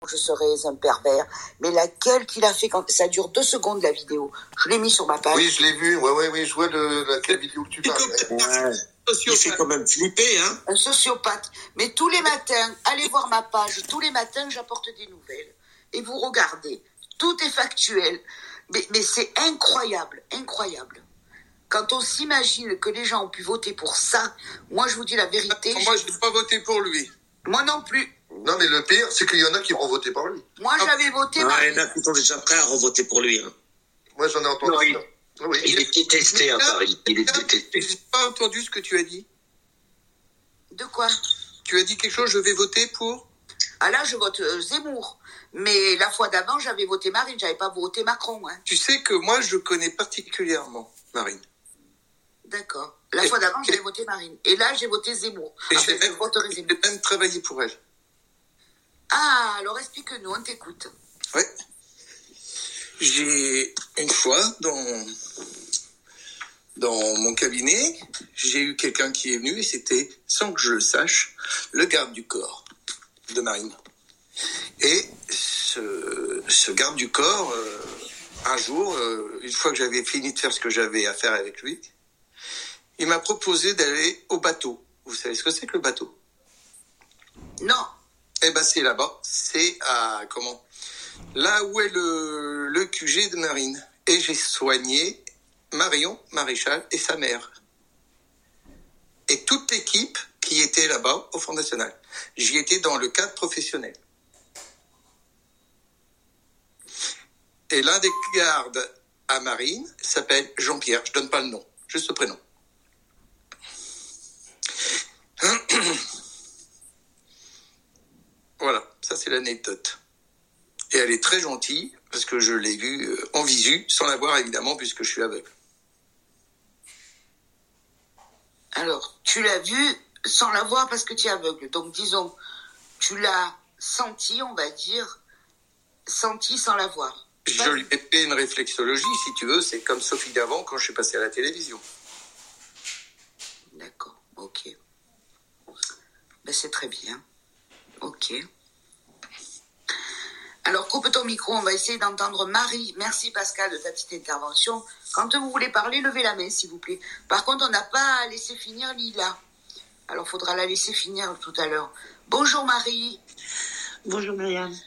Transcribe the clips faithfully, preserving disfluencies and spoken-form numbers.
je serais un pervers. Mais laquelle qu'il a fait quand ça dure deux secondes la vidéo. Je l'ai mis sur ma page. Oui, je l'ai vu. Ouais, ouais, oui, je vois de laquelle vidéo que tu parles. Ouais. Il fait quand même flipper, hein. Un sociopathe. Mais tous les matins, allez voir ma page. Tous les matins, j'apporte des nouvelles. Et vous regardez. Tout est factuel. Mais, mais c'est incroyable, incroyable. Quand on s'imagine que les gens ont pu voter pour ça, moi je vous dis la vérité. Moi je n'ai pas voté pour lui. Moi non plus. Non mais le pire, c'est qu'il y en a qui vont voter pour lui. Moi j'avais voté. Non, il y en a qui sont déjà prêts à revoter pour lui. Hein. Moi j'en ai entendu. Non, il, oui. il est détesté à Paris. Il est détesté. Je n'ai pas entendu ce que tu as dit. De quoi? Tu as dit quelque chose, je vais voter pour. Ah là je vote euh, Zemmour. Mais la fois d'avant j'avais voté Marine, j'avais pas voté Macron. Hein. Tu sais que moi je connais particulièrement Marine. D'accord. La et, fois d'avant, j'avais voté Marine. Et là, j'ai voté Zemmour. Et j'ai même, même travaillé pour elle. Ah, alors explique-nous, on t'écoute. Oui. J'ai, une fois, dans, dans mon cabinet, j'ai eu quelqu'un qui est venu et c'était, sans que je le sache, le garde du corps de Marine. Et ce, ce garde du corps, euh, un jour, euh, une fois que j'avais fini de faire ce que j'avais à faire avec lui, il m'a proposé d'aller au bateau. Vous savez ce que c'est que le bateau? Non. Eh ben c'est là-bas. C'est à comment? Là où est le, le Q G de Marine. Et j'ai soigné Marion Maréchal et sa mère. Et toute l'équipe qui était là-bas au Front National. J'y étais dans le cadre professionnel. Et l'un des gardes à Marine s'appelle Jean-Pierre. Je donne pas le nom, juste le prénom. Voilà, ça c'est l'anecdote. Et elle est très gentille, parce que je l'ai vue en visu, sans la voir évidemment, puisque je suis aveugle. Alors, tu l'as vue sans la voir parce que tu es aveugle. Donc disons, tu l'as sentie, on va dire, sentie sans la voir. Je lui ai fait une réflexologie, si tu veux, c'est comme Sophie Davant quand je suis passé à la télévision. D'accord, ok. Ben, c'est très bien. Ok. Alors, coupe ton micro, on va essayer d'entendre Marie. Merci Pascal de ta petite intervention. Quand vous voulez parler, levez la main, s'il vous plaît. Par contre, on n'a pas laissé finir Lila. Alors, il faudra la laisser finir tout à l'heure. Bonjour Marie. Bonjour Myriam.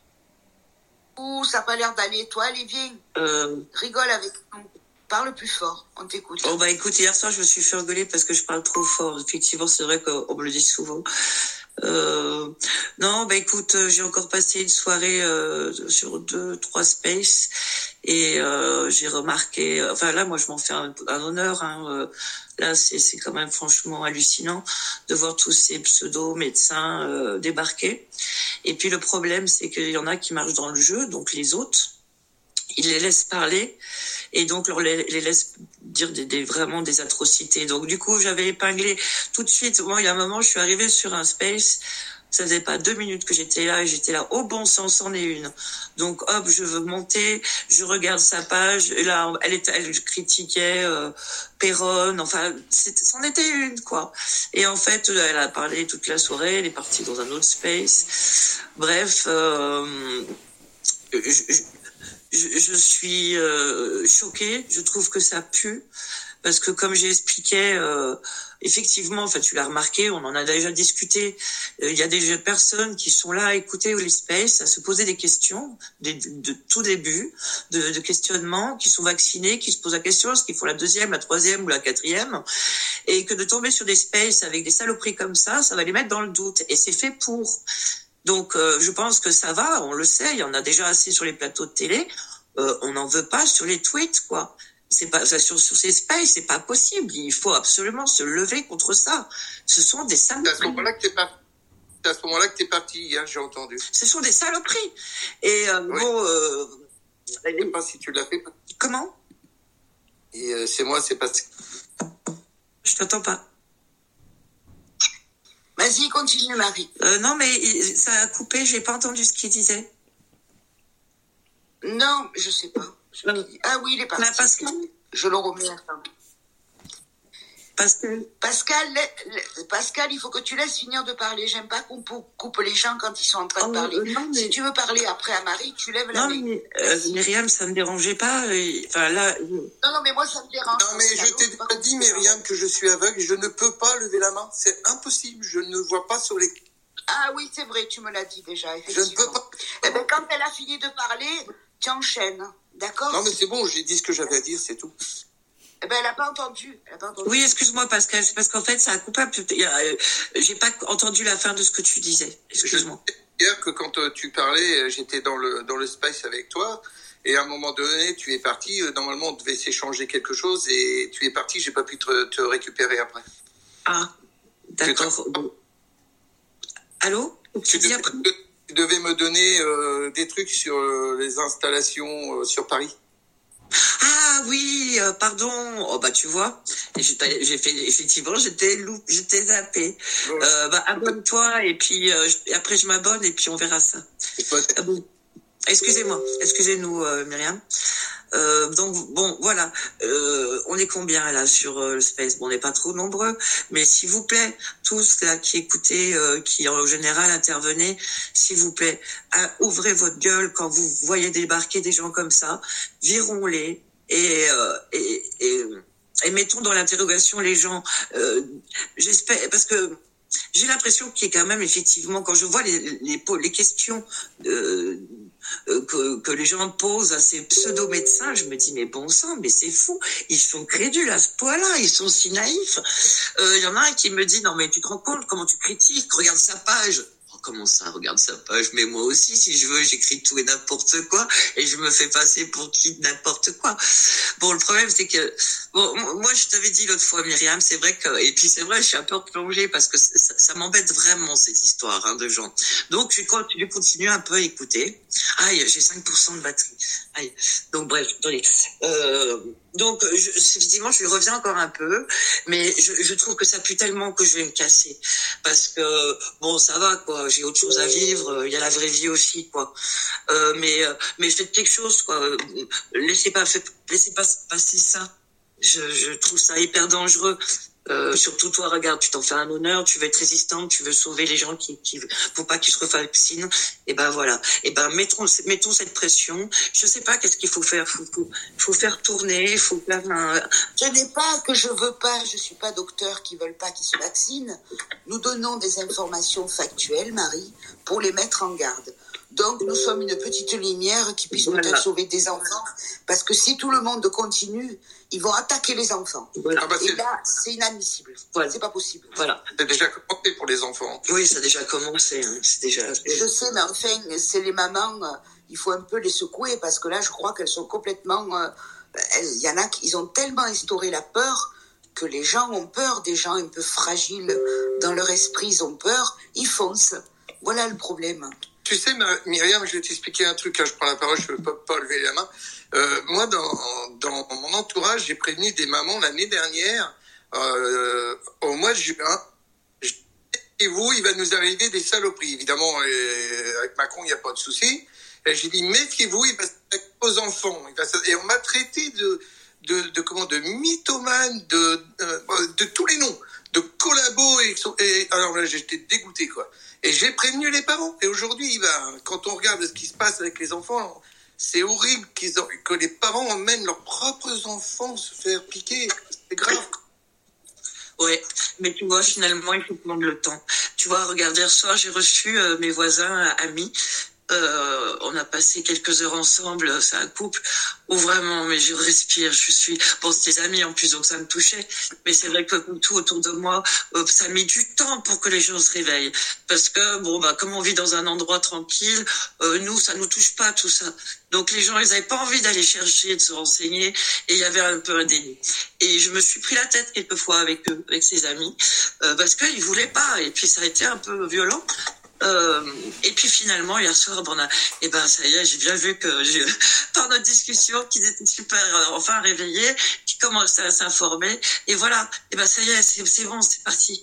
Ouh, ça n'a pas l'air d'aller. Toi, allez, viens. Euh... Rigole avec nous. Parle plus fort, on t'écoute. Oh bah écoute, hier soir, je me suis fait engueuler parce que je parle trop fort. Effectivement, c'est vrai qu'on me le dit souvent. Euh, non, bah écoute, j'ai encore passé une soirée euh, sur deux, trois spaces et euh, j'ai remarqué. Enfin là, moi, je m'en fais un, un honneur. Hein, euh, là, c'est, c'est quand même franchement hallucinant de voir tous ces pseudo médecins euh, débarquer. Et puis le problème, c'est qu'il y en a qui marchent dans le jeu, donc les autres, ils les laissent parler. Et donc, on les, les laisse dire des, des, vraiment des atrocités. Donc, du coup, j'avais épinglé tout de suite. Moi, il y a un moment, je suis arrivée sur un space. Ça faisait pas deux minutes que j'étais là et j'étais là, au bon sens, c'en est une. Donc, hop, je veux monter, je regarde sa page. Et là, elle, était, elle critiquait euh, Péronne. Enfin, c'était, c'en était une, quoi. Et en fait, elle a parlé toute la soirée. Elle est partie dans un autre space. Bref, euh, je, je, Je, je suis euh, choquée, je trouve que ça pue, parce que comme j'ai expliqué, euh, effectivement, enfin tu l'as remarqué, on en a déjà discuté, il euh, y a des personnes qui sont là à écouter les spaces, à se poser des questions, de, de, de tout début, de, de questionnements, qui sont vaccinés, qui se posent la question, est-ce qu'il faut la deuxième, la troisième ou la quatrième, et que de tomber sur des spaces avec des saloperies comme ça, ça va les mettre dans le doute, et c'est fait pour... Donc, euh, je pense que ça va, on le sait, il y en a déjà assez sur les plateaux de télé, euh, on n'en veut pas sur les tweets, quoi. C'est pas, sur, sur ces spaces, c'est pas possible, il faut absolument se lever contre ça. Ce sont des saloperies. C'est à ce moment-là que t'es parti, c'est à ce moment-là que t'es parti, hein, j'ai entendu. Ce sont des saloperies. Et euh, oui. bon... Euh, je ne sais pas si tu l'as fait. Comment? Et euh, c'est moi, c'est parce que... Je t'entends pas. Vas-y, continue, Marie. Euh, non, mais il, ça a coupé, j'ai pas entendu ce qu'il disait. Non, je sais pas. Je... Ah oui, il est parti. Là, Pascal. Je le remets à Pascal. Pascal, Pascal, il faut que tu laisses finir de parler. J'aime pas qu'on coupe les gens quand ils sont en train de Oh, parler. euh, non, mais... Si tu veux parler après à Marie, tu lèves la Non, main. mais euh, Myriam, ça me dérangeait pas. Et... Enfin, là... Non, non, mais moi, ça me dérange. Non, mais je t'ai déjà dit, Myriam, que je suis aveugle. Je ne peux pas lever la main. C'est impossible. Je ne vois pas sur les... Ah oui, c'est vrai, tu me l'as dit déjà, effectivement. Je ne peux pas. Eh ben, quand elle a fini de parler, tu enchaînes, d'accord? Non, mais c'est bon, j'ai dit ce que j'avais à dire, c'est tout. Eh ben, elle n'a pas entendu. Elle a pas entendu. Oui, excuse-moi, Pascal, c'est parce qu'en fait, ça a coupé un peu. Euh, j'ai pas entendu la fin de ce que tu disais. Excuse-moi. Je disais hier que quand euh, tu parlais, j'étais dans le, dans le space avec toi, et à un moment donné, tu es parti. Euh, normalement, on devait s'échanger quelque chose, et tu es parti, j'ai pas pu te, te récupérer après. Ah, d'accord. Allô? Tu devais, tu devais me donner euh, des trucs sur euh, les installations euh, sur Paris. Ah oui, euh, pardon. Oh bah tu vois, j'ai, j'ai fait effectivement, j'étais loup, j'étais zappé. Ouais. Euh, bah abonne-toi et puis euh, je, après je m'abonne et puis on verra ça. Ah bon. Excusez-moi, excusez-nous euh, Myriam. Euh, donc bon, voilà. Euh, on est combien là sur euh, le space? Bon, on n'est pas trop nombreux, mais s'il vous plaît, tous là qui écoutez, euh, qui en général intervenez, s'il vous plaît, euh, ouvrez votre gueule quand vous voyez débarquer des gens comme ça, virons-les et euh, et, et et mettons dans l'interrogation les gens. Euh, j'espère parce que. J'ai l'impression qu'il y a quand même effectivement, quand je vois les les, les questions euh, que, que les gens posent à ces pseudo-médecins, je me dis mais bon sang, mais c'est fou, ils sont crédules à ce point-là, ils sont si naïfs. Il euh, y en a un qui me dit non mais tu te rends compte comment tu critiques, regarde sa page. Comment ça, regarde sa page, mais moi aussi, si je veux, j'écris tout et n'importe quoi, et je me fais passer pour qui n'importe quoi. Bon, le problème, c'est que, bon, moi, je t'avais dit l'autre fois, Myriam, c'est vrai que, et puis c'est vrai, je suis un peu replongée parce que ça, ça m'embête vraiment, cette histoire, hein, de gens. Donc, je continue, continue un peu à écouter. Aïe, j'ai cinq pour cent de batterie. Aïe. Donc, bref, attendez. Euh, donc, je, effectivement, je reviens encore un peu, mais je, je trouve que ça pue tellement que je vais me casser. Parce que, bon, ça va, quoi, j'ai autre chose à vivre, il y a la vraie vie aussi, quoi. Euh, mais, mais faites quelque chose, quoi. Laissez pas, faites, laissez pas passer ça. Je, je trouve ça hyper dangereux. Euh, surtout toi, regarde, tu t'en fais un honneur, tu veux être résistante, tu veux sauver les gens qui, qui faut pas qu'ils se vaccinent. Et ben voilà. Et ben mettons, mettons cette pression. Je sais pas qu'est-ce qu'il faut faire. Faut, faut, faut faire tourner. Faut faire un... Ce n'est pas que je veux pas. Je suis pas docteur qui veulent pas qu'ils se vaccinent. Nous donnons des informations factuelles, Marie, pour les mettre en garde. Donc, nous sommes une petite lumière qui puisse voilà. peut-être sauver des enfants. Parce que si tout le monde continue, ils vont attaquer les enfants. Voilà. Ah bah et là, c'est inadmissible. Voilà. C'est pas possible. Voilà. C'est déjà commencé pour les enfants. Oui, ça a déjà commencé. Hein. C'est déjà... Je sais, mais enfin, c'est les mamans, euh, il faut un peu les secouer parce que là, je crois qu'elles sont complètement... Il euh, y en a qui ont tellement instauré la peur que les gens ont peur, des gens un peu fragiles dans leur esprit, ils ont peur, ils foncent. Voilà le problème. Tu sais, Myriam, je vais t'expliquer un truc. Là, je prends la parole, je ne peux pas, pas lever la main. Euh, moi, dans, dans mon entourage, j'ai prévenu des mamans l'année dernière, euh, au mois de juin. Et vous, il va nous arriver des saloperies. Évidemment, euh, avec Macron, il n'y a pas de souci. Et j'ai dit, méfiez-vous, il va s'attaquer aux enfants. Il va et on m'a traité de, de, de, comment, de mythomane, de, de, de tous les noms, de collabo. Et, et alors là, j'étais dégoûté, quoi. Et j'ai prévenu les parents. Et aujourd'hui, ben, quand on regarde ce qui se passe avec les enfants, c'est horrible qu'ils ont, que les parents emmènent leurs propres enfants se faire piquer. C'est grave. Ouais, mais tu vois, finalement, il faut prendre le temps. Tu vois, regarde, hier soir, j'ai reçu euh, mes voisins, amis. Euh, on a passé quelques heures ensemble, c'est un couple où vraiment, mais je respire, je suis, bon, c'est des amis en plus, donc ça me touchait, mais c'est vrai que comme tout autour de moi, euh, ça a mis du temps pour que les gens se réveillent, parce que, bon, bah, comme on vit dans un endroit tranquille, euh, nous, ça nous touche pas, tout ça. Donc les gens, ils avaient pas envie d'aller chercher, de se renseigner, et il y avait un peu un déni. Et je me suis pris la tête quelquefois avec eux, avec ces amis, euh, parce qu'ils voulaient pas, et puis ça a été un peu violent. Euh, et puis finalement hier soir bon, on a, et ben ça y est, j'ai bien vu que j'ai, par notre discussion qu'ils étaient super euh, enfin réveillés, qu'ils commençaient à s'informer et voilà, et ben ça y est, c'est, c'est bon, c'est parti.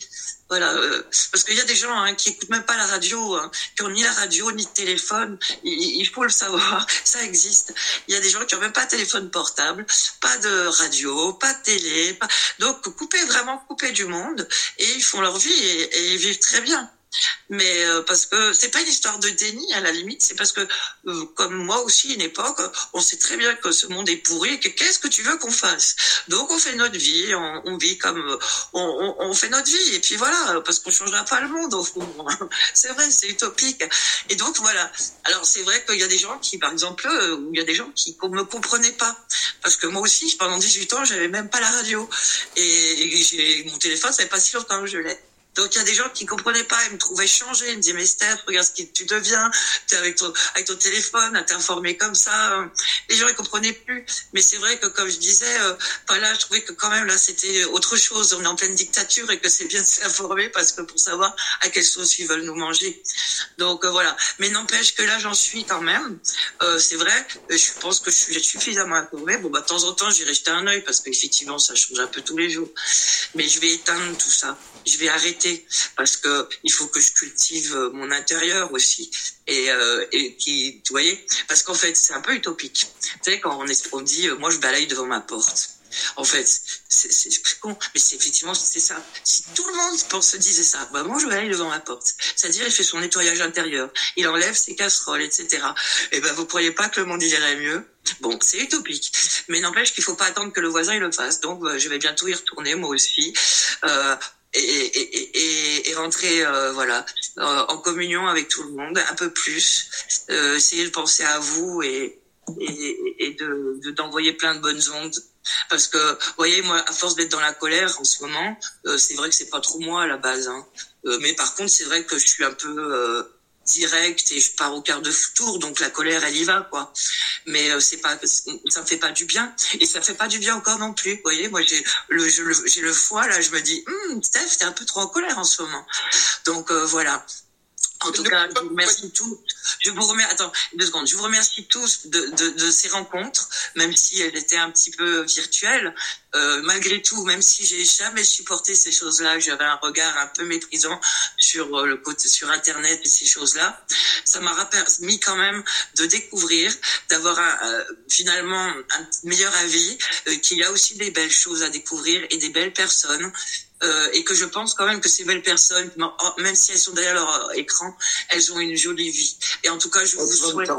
Voilà, euh, parce qu'il y a des gens hein, qui écoutent même pas la radio, hein, qui ont ni la radio ni de téléphone. Il, il faut le savoir, ça existe. Il y a des gens qui ont même pas de téléphone portable, pas de radio, pas de télé. Pas... Donc couper vraiment couper du monde et ils font leur vie et, et ils vivent très bien. Mais euh, parce que c'est pas une histoire de déni à la limite, c'est parce que euh, comme moi aussi une époque, on sait très bien que ce monde est pourri et que qu'est-ce que tu veux qu'on fasse? Donc on fait notre vie, on, on vit comme on, on, on fait notre vie et puis voilà, parce qu'on changera pas le monde au fond. C'est vrai, c'est utopique. Et donc voilà. Alors c'est vrai qu'il y a des gens qui, par exemple, euh, où il y a des gens qui me comprenaient pas, parce que moi aussi pendant dix-huit ans j'avais même pas la radio et, et j'ai mon téléphone ça fait pas si longtemps que je l'ai. Donc il y a des gens qui comprenaient pas, ils me trouvaient changé, ils me disaient mais Steph, regarde ce que tu deviens, t'es avec ton avec ton téléphone, à t'informer comme ça. Les gens ils comprenaient plus. Mais c'est vrai que comme je disais, euh, pas là, je trouvais que quand même là c'était autre chose. On est en pleine dictature et que c'est bien de s'informer parce que pour savoir à quelle sauce ils veulent nous manger. Donc euh, voilà. Mais n'empêche que là j'en suis quand même. Euh, c'est vrai, je pense que je suis suffisamment informée. Bon bah de temps en temps j'irai jeter un œil parce qu'effectivement ça change un peu tous les jours. Mais je vais éteindre tout ça. Je vais arrêter parce que il faut que je cultive mon intérieur aussi et euh, et qui vous voyez parce qu'en fait c'est un peu utopique. Tu sais quand on est on dit euh, moi je balaye devant ma porte. En fait, c'est, c'est, c'est con, mais c'est effectivement c'est ça. Si tout le monde pense, se disait ça, bah moi je vais aller devant ma porte. C'est-à-dire il fait son nettoyage intérieur, il enlève ses casseroles, et cetera. Et ben vous croyez pas que le monde irait mieux? Bon, c'est utopique, mais n'empêche qu'il faut pas attendre que le voisin il le fasse. Donc euh, je vais bientôt y retourner moi aussi. Euh, Et, et, et, et rentrer euh, voilà euh, en communion avec tout le monde un peu plus, euh, essayer de penser à vous et et, et de, de d'envoyer plein de bonnes ondes parce que vous voyez moi à force d'être dans la colère en ce moment euh, c'est vrai que c'est pas trop moi à la base hein. euh, mais par contre c'est vrai que je suis un peu euh, direct et je pars au quart de tour donc la colère elle y va quoi mais euh, c'est pas ça me fait pas du bien et ça fait pas du bien encore non plus vous voyez moi j'ai le, je, le j'ai le foie là je me dis hm, Steph t'es un peu trop en colère en ce moment donc euh, voilà. En tout cas, je vous remercie tous. Je vous remercie. Attends, deux secondes. Je vous remercie tous de, de, de ces rencontres, même si elles étaient un petit peu virtuelles. Euh, malgré tout, même si j'ai jamais supporté ces choses-là, j'avais un regard un peu méprisant sur le côté sur Internet et ces choses-là. Ça m'a permis quand même de découvrir, d'avoir un, euh, finalement un meilleur avis, euh, qu'il y a aussi des belles choses à découvrir et des belles personnes. Euh, et que je pense quand même que ces belles personnes, même si elles sont derrière leur écran, elles ont une jolie vie. Et en tout cas, je vous souhaite...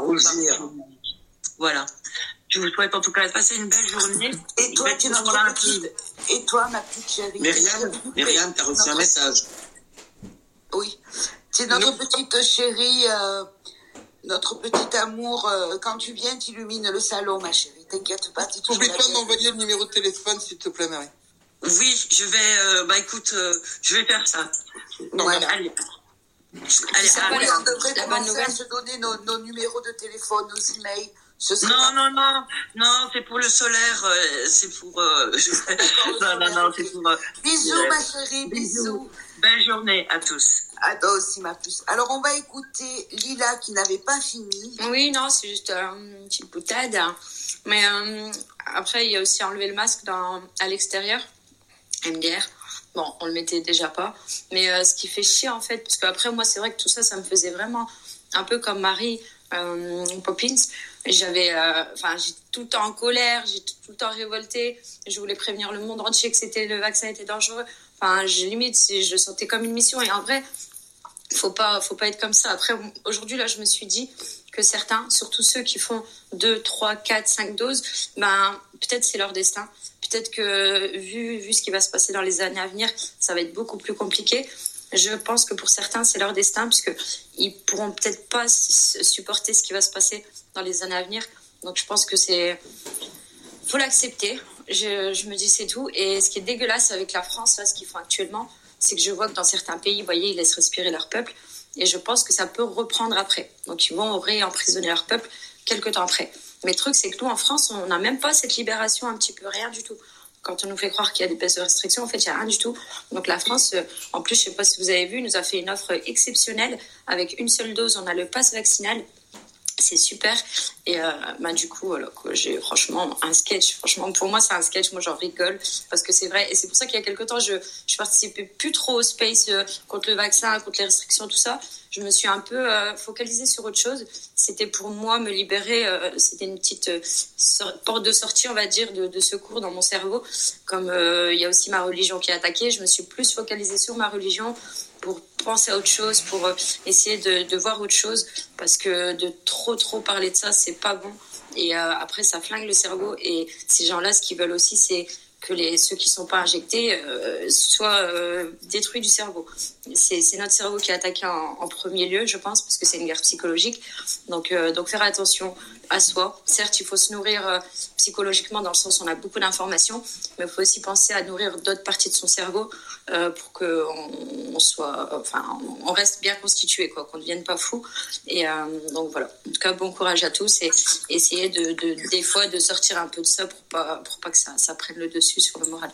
Voilà. Je vous souhaite en tout cas de passer une belle journée. Et toi, tu notre petite... Et toi, ma petite chérie. Myriam, Myriam, t'as reçu un message. Oui. C'est notre petite chérie, euh, notre petit amour. Euh, quand tu viens, tu illumines le salon, ma chérie. T'inquiète pas. N'oublie pas de m'envoyer le numéro de téléphone, s'il te plaît, Marie. Oui, je vais... Euh, bah écoute, euh, je vais faire ça. Voilà. Allez. Allez, ça allez, on devrait commencer à se donner nos, nos numéros de téléphone, nos emails. Non, pas... non, non, non, c'est pour le solaire, euh, c'est pour... Euh, je... non, non, non, c'est pour... Euh, bisous, euh, ma chérie, bisous. bisous. Belle journée à tous. À toi aussi, ma puce. Alors, on va écouter Lila qui n'avait pas fini. Oui, non, c'est juste euh, une petite boutade. Mais euh, après, il y a aussi enlevé le masque dans, à l'extérieur. M D R. Bon, on le mettait déjà pas. Mais euh, ce qui fait chier, en fait, parce qu'après, moi, c'est vrai que tout ça, ça me faisait vraiment un peu comme Marie euh, Poppins. J'avais, enfin, euh, j'étais tout le temps en colère, j'étais tout le temps révoltée. Je voulais prévenir le monde entier que c'était, le vaccin était dangereux. Enfin, je, limite, je le sentais comme une mission. Et en vrai, faut pas, faut pas être comme ça. Après, aujourd'hui, là, je me suis dit que certains, surtout ceux qui font deux, trois, quatre, cinq doses, ben, peut-être c'est leur destin. Peut-être que, vu, vu ce qui va se passer dans les années à venir, ça va être beaucoup plus compliqué. Je pense que pour certains, c'est leur destin, puisqu'ils ne pourront peut-être pas supporter ce qui va se passer dans les années à venir. Donc, je pense que c'est... faut l'accepter. Je, je me dis, c'est tout. Et ce qui est dégueulasse avec la France, là, ce qu'ils font actuellement, c'est que je vois que dans certains pays, vous voyez, ils laissent respirer leur peuple. Et je pense que ça peut reprendre après. Donc, ils vont réemprisonner leur peuple quelques temps après. Mais le truc, c'est que nous, en France, on n'a même pas cette libération, un petit peu, rien du tout. Quand on nous fait croire qu'il y a des baisses de restrictions, en fait, il n'y a rien du tout. Donc la France, en plus, je ne sais pas si vous avez vu, nous a fait une offre exceptionnelle. Avec une seule dose, on a le pass vaccinal. C'est super. Et euh, bah, du coup, voilà, quoi, j'ai franchement un sketch. Franchement, pour moi, c'est un sketch. Moi, j'en rigole parce que c'est vrai. Et c'est pour ça qu'il y a quelque temps, je je participais plus trop au space euh, contre le vaccin, contre les restrictions, tout ça. Je me suis un peu euh, focalisée sur autre chose. C'était pour moi me libérer. Euh, c'était une petite euh, sor- porte de sortie, on va dire, de, de secours dans mon cerveau. Comme euh, il y a aussi ma religion qui est attaquée, je me suis plus focalisée sur ma religion pour penser à autre chose, pour euh, essayer de, de voir autre chose, parce que de trop trop parler de ça, c'est pas bon. Et euh, après, ça flingue le cerveau. Et ces gens-là, ce qu'ils veulent aussi, c'est que les, ceux qui ne sont pas injectés euh, soient euh, détruits du cerveau. C'est, c'est notre cerveau qui est attaqué en, en premier lieu, je pense, parce que c'est une guerre psychologique. Donc, euh, donc faire attention à soi. Certes, il faut se nourrir euh, psychologiquement, dans le sens où on a beaucoup d'informations, mais il faut aussi penser à nourrir d'autres parties de son cerveau euh, pour qu'on on soit, enfin, on reste bien constitué, quoi, qu'on ne devienne pas fou. Et euh, donc voilà. En tout cas, bon courage à tous et essayez de, de, des fois de sortir un peu de ça pour pas, pour pas que ça, ça prenne le dessus sur le moral.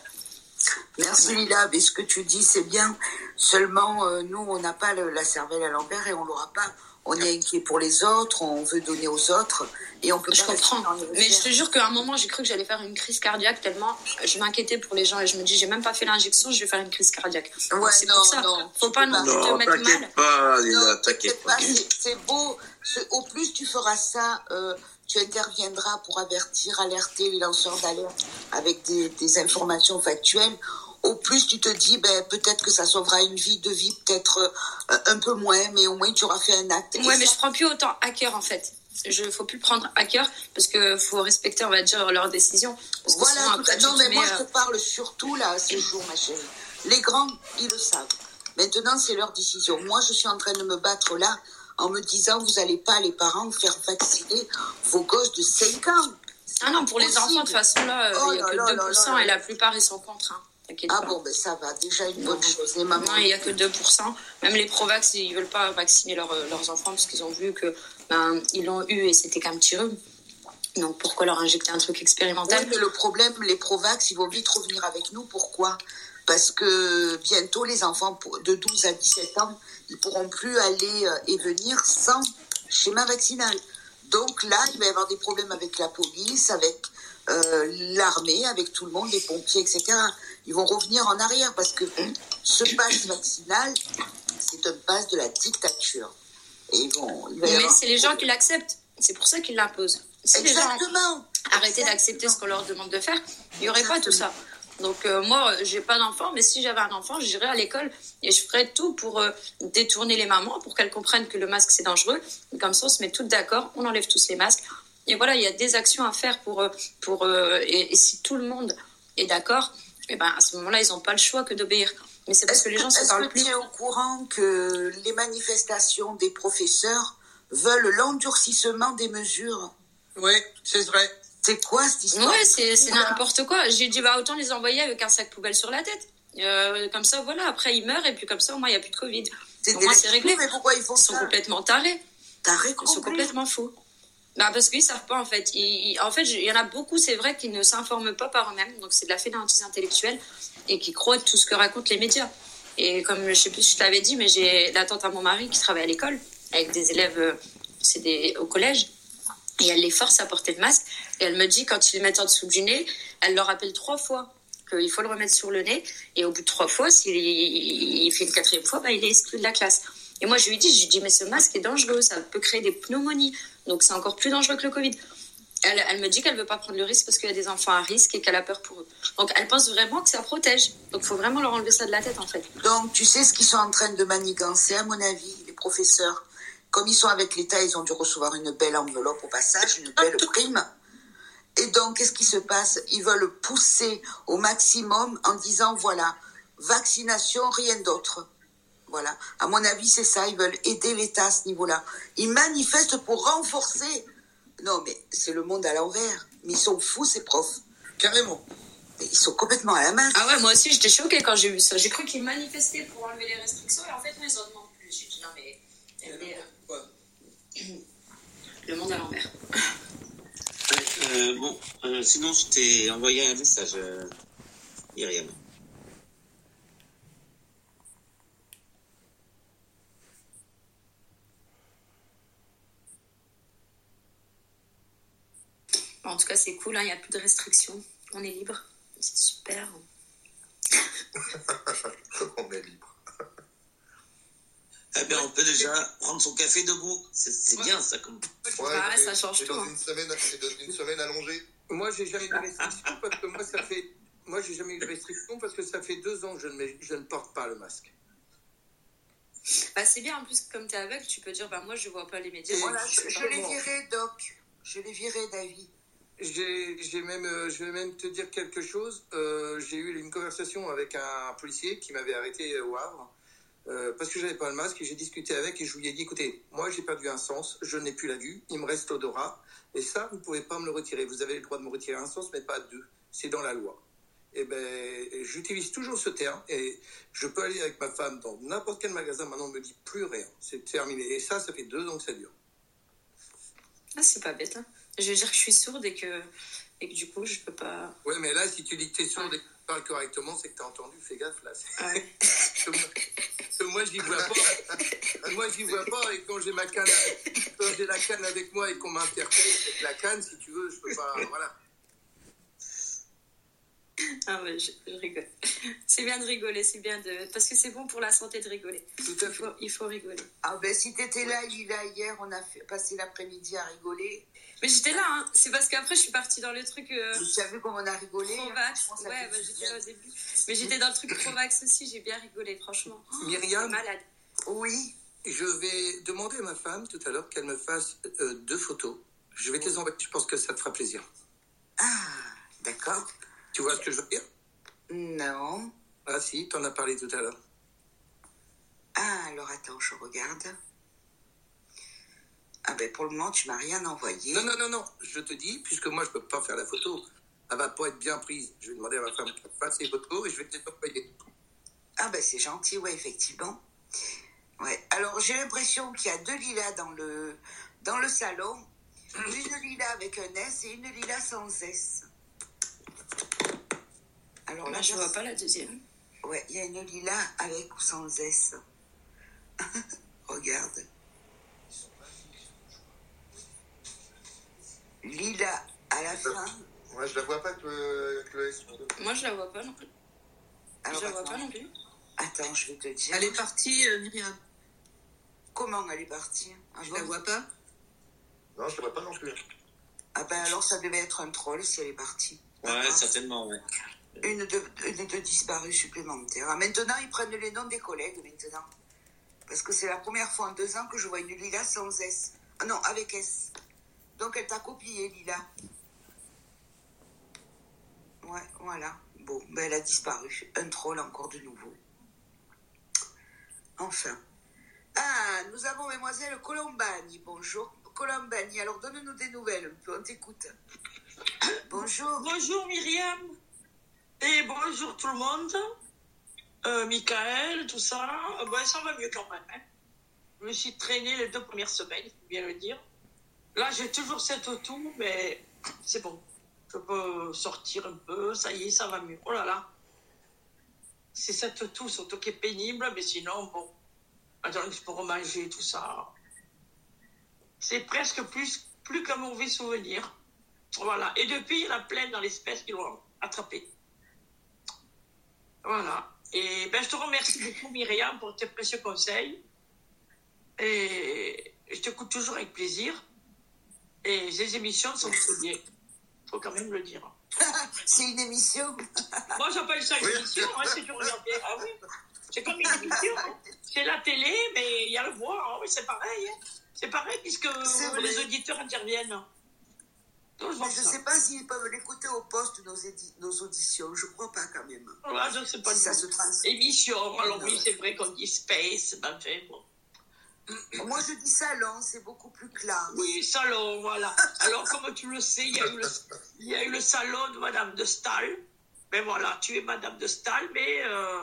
Merci Lila, mais ce que tu dis c'est bien, seulement euh, nous on n'a pas le, la cervelle à l'envers et on l'aura pas. On est inquiet pour les autres, on veut donner aux autres et on peut Je pas comprends, mais je te jure qu'à un moment j'ai cru que j'allais faire une crise cardiaque tellement je m'inquiétais pour les gens et je me dis j'ai même pas fait l'injection, je vais faire une crise cardiaque. Ouais, Donc, c'est non, pour ça, non, faut pas non plus te Non, mettre t'inquiète mal. pas, Lila, Non, t'inquiète pas. C'est, c'est beau. C'est- au plus tu feras ça, euh, tu interviendras pour avertir, alerter les lanceurs d'alerte avec des, des informations factuelles. Au plus tu te dis, ben, peut-être que ça sauvera une vie, deux vies, peut-être euh, un peu moins, mais au moins tu auras fait un acte. Et Ouais, mais ça, je prends plus autant hacker en fait. Je faut plus prendre hacker parce que faut respecter, on va dire, leurs décisions. Parce que voilà, sinon, tout après, à- tu non, te mais mets, moi euh, je te parle surtout là, à ce jour, ma chérie. Les grands, ils le savent. Maintenant, c'est leur décision. Moi, je suis en train de me battre là en me disant, vous n'allez pas, les parents, faire vacciner vos gosses de cinq ans. C'est Ah non, pour les impossible. enfants, de toute façon, là, il Oh n'y a là que là deux là pour cent là et là. la plupart, ils sont contre. Hein. T'inquiète Ah pas. bon, ben ça va, déjà une Non. bonne chose. Les mamans. Non, il n'y a que deux pour cent. Même les pro-vax, ils ne veulent pas vacciner leur, leurs enfants parce qu'ils ont vu que ben, ils l'ont eu et c'était qu'un petit rhume. Donc pourquoi leur injecter un truc expérimental? Oui, mais le problème, les Provax, ils vont vite revenir avec nous. Pourquoi? Parce que bientôt, les enfants de douze à dix-sept ans, ils ne pourront plus aller euh, et venir sans schéma vaccinal. Donc là, il va y avoir des problèmes avec la police, avec euh, l'armée, avec tout le monde, les pompiers, et cetera. Ils vont revenir en arrière parce que ce pass vaccinal, c'est un pass de la dictature. Et ils vont, il va y Mais avoir- c'est les gens qui l'acceptent. C'est pour ça qu'ils l'imposent. Si les gens Exactement. arrêtaient d'accepter ce qu'on leur demande de faire, il n'y aurait pas tout ça. Donc euh, moi, j'ai pas d'enfant, mais si j'avais un enfant, j'irais à l'école et je ferais tout pour euh, détourner les mamans, pour qu'elles comprennent que le masque c'est dangereux. Et comme ça, on se met toutes d'accord, on enlève tous les masques. Et voilà, il y a des actions à faire pour euh, pour euh, et, et si tout le monde est d'accord, et ben à ce moment-là, ils n'ont pas le choix que d'obéir. Mais c'est parce Est-ce que les gens que, se est-ce parlent que plus. tu es au courant que les manifestations des professeurs veulent l'endurcissement des mesures? Oui, c'est vrai. C'est quoi cette histoire? Ouais, c'est, c'est n'importe quoi. J'ai dit, bah, autant les envoyer avec un sac poubelle sur la tête. Euh, comme ça, voilà, après ils meurent et puis comme ça, au moins, il n'y a plus de Covid. C'est Au des moins, c'est réglé. mais pourquoi ils font Ils sont ça? complètement tarés. Taré Ils sont complètement fous. Bah, parce qu'ils savent pas, en fait. Ils, ils- en fait, il y en a beaucoup, c'est vrai, qui ne s'informent pas par eux-mêmes. Donc, c'est de la fainéantise intellectuelle et qui croient tout ce que racontent les médias. Et comme je sais plus si je t'avais dit, mais j'ai la tante à mon mari qui travaille à l'école avec des élèves, euh, c'est des, au collège. Et elle les force à porter le masque. Et elle me dit, quand ils le mettent en dessous du nez, elle leur rappelle trois fois qu'il faut le remettre sur le nez. Et au bout de trois fois, s'il il fait une quatrième fois, bah, il est exclu de la classe. Et moi, je lui dis, je lui dis, mais ce masque est dangereux, ça peut créer des pneumonies. Donc, c'est encore plus dangereux que le Covid. Elle, elle me dit qu'elle ne veut pas prendre le risque parce qu'il y a des enfants à risque et qu'elle a peur pour eux. Donc, elle pense vraiment que ça protège. Donc, il faut vraiment leur enlever ça de la tête, en fait. Donc, tu sais ce qu'ils sont en train de manigancer, à mon avis, les professeurs. Comme ils sont avec l'État, ils ont dû recevoir une belle enveloppe au passage, une belle prime. Et donc, qu'est-ce qui se passe? Ils veulent pousser au maximum en disant, voilà, vaccination, rien d'autre. Voilà. À mon avis, c'est ça. Ils veulent aider l'État à ce niveau-là. Ils manifestent pour renforcer. Non, mais c'est le monde à l'envers. Mais ils sont fous, ces profs. Carrément. Mais ils sont complètement à la main. Ah ouais, moi aussi, j'étais choquée quand j'ai vu ça. J'ai cru qu'ils manifestaient pour enlever les restrictions et en fait, ils en demandent plus. J'ai dit, non, mais... mais, euh, le monde à l'envers. Euh, bon, euh, sinon, je t'ai envoyé un message, euh, Myriam. En tout cas, c'est cool, il n'y a plus de restrictions. On est libre. C'est super. On est libre. Eh bien, on peut déjà prendre son café debout. C'est, c'est Ouais. bien, ça. Comme... Ouais, Ah, mais ça change c'est tout, dans hein. une semaine, c'est dans une semaine allongée. Moi, j'ai jamais eu de restriction parce que moi, ça fait. Moi, j'ai jamais eu de restriction parce que ça fait deux ans que je ne, mets- je ne porte pas le masque. Bah, c'est bien, en plus, comme tu es aveugle, tu peux dire, bah, moi, je vois pas les médias. Et Voilà, je, je justement, l'ai viré, Doc. Je l'ai viré, David. J'ai, j'ai même, euh, je vais même te dire quelque chose. Euh, j'ai eu une conversation avec un policier qui m'avait arrêté au Havre euh, parce que j'avais pas le masque et j'ai discuté avec et je lui ai dit, écoutez, moi j'ai perdu un sens, je n'ai plus la vue, il me reste l'odorat et ça vous pouvez pas me le retirer. Vous avez le droit de me retirer un sens mais pas deux. C'est dans la loi. Et ben, j'utilise toujours ce terme et je peux aller avec ma femme dans n'importe quel magasin. Maintenant, on me dit plus rien. C'est terminé. Et ça, ça fait deux ans que ça dure. Ah, c'est pas bête, hein. Je veux dire que je suis sourde et que, et que du coup, je peux pas. Ouais, mais là, si tu dis que t'es sourde et que tu parles correctement, c'est que t'as entendu. Fais gaffe, là. C'est- Ah ouais. que moi, que moi, j'y vois pas. Moi, j'y vois pas. Et quand j'ai ma canne, avec- quand j'ai la canne avec moi et qu'on m'interpelle avec la canne, si tu veux, je peux pas. Voilà. Ah ouais, je, je rigole. C'est bien de rigoler, c'est bien de. Parce que c'est bon pour la santé de rigoler. Tout à Il fait. faut, il faut rigoler. Ah ben, si t'étais là, Lila, hier, on a fait, passé l'après-midi à rigoler. Mais j'étais là, hein. C'est parce qu'après, je suis partie dans le truc. Euh... Tu as vu comment on a rigolé? Provax, Franchement, ça ouais, fait bah, du j'étais bien. là au début. Mais j'étais dans le truc Provax aussi, j'ai bien rigolé, franchement. Oh, Myriam, malade. Oui. je vais demander à ma femme tout à l'heure qu'elle me fasse euh, deux photos. Je vais te les envoyer. Je pense que ça te fera plaisir. Ah, d'accord. Tu vois ce que je veux dire? Non. Ah si, t'en as parlé tout à l'heure. Ah, alors attends, je regarde. Ah ben, pour le moment, tu m'as rien envoyé. Non, non, non, non. Je te dis, puisque moi, je peux pas faire la photo. Elle va pas être bien prise. Je vais demander à ma femme qu'elle fasse les photos et je vais te les envoyer. Ah ben, c'est gentil, ouais, effectivement. Ouais. Alors, j'ai l'impression qu'il y a deux lilas dans le, dans le salon. Une lila avec un S et une lila sans S. Alors là, Là, je vois pas la deuxième. Ouais, il y a une lila avec ou sans S. Regarde. Lila à la fin. Moi, je la vois pas avec le, avec le S. Moi, je la vois pas non plus. Alors, je la vois attends. pas non plus. Attends, je vais te dire. Elle est partie, euh, Myriam. Comment elle est partie? Ah, Je bon la vois pas. Non, je la vois pas non plus. Ah ben alors, ça devait être un troll si elle est partie. Ouais, D'accord. certainement, ouais. Une de, une de disparue supplémentaire. Ah, maintenant, ils prennent les noms des collègues, maintenant. Parce que c'est la première fois en deux ans que je vois une Lila sans S. Ah non, avec S. Donc, elle t'a copié, Lila. Ouais, voilà. Bon, ben elle a disparu. Un troll encore de nouveau. Enfin. Ah, nous avons Mademoiselle Colombani. Bonjour, Colombani. Alors, donne-nous des nouvelles un peu, on t'écoute. Bonjour. Bonjour Myriam et bonjour tout le monde. Euh, Michael, tout ça. Euh, ben, ça va mieux quand même. Hein. Je me suis traînée les deux premières semaines, il faut bien le dire. Là, j'ai toujours cette toux, mais c'est bon. Je peux sortir un peu, ça y est, ça va mieux. Oh là là. C'est cette toux surtout qui est pénible, mais sinon, bon. Attends, je peux remanger, tout ça. C'est presque plus, plus qu'un mauvais souvenir. Voilà. Et depuis, il y en a plein dans l'espèce qui l'ont attrapé. Voilà. Et ben, je te remercie beaucoup, Myriam, pour tes précieux conseils. Et je t'écoute toujours avec plaisir. Et les émissions sont très bien. Il faut quand même le dire. C'est une émission. Moi, j'appelle ça une Oui. émission, hein, si tu regardes bien. Ah oui. C'est comme une émission. Hein. C'est la télé, mais il y a le voix. Hein. Oui, c'est pareil. Hein. C'est pareil, puisque C'est vrai. les auditeurs interviennent. Donc, je vois Mais je ne ça. sais pas s'ils peuvent l'écouter au poste, nos, édi- nos auditions. Je crois pas quand même. Voilà, je ne sais pas. Si ça se transmet. Émission. Alors oui, c'est vrai qu'on dit space. Ben, fait, bon. Moi, je dis salon, c'est beaucoup plus clair. Oui, salon, voilà. Alors, comme tu le sais, il y a eu le, il y a eu le salon de Madame de Staël. Mais voilà, tu es Madame de Staël, mais euh,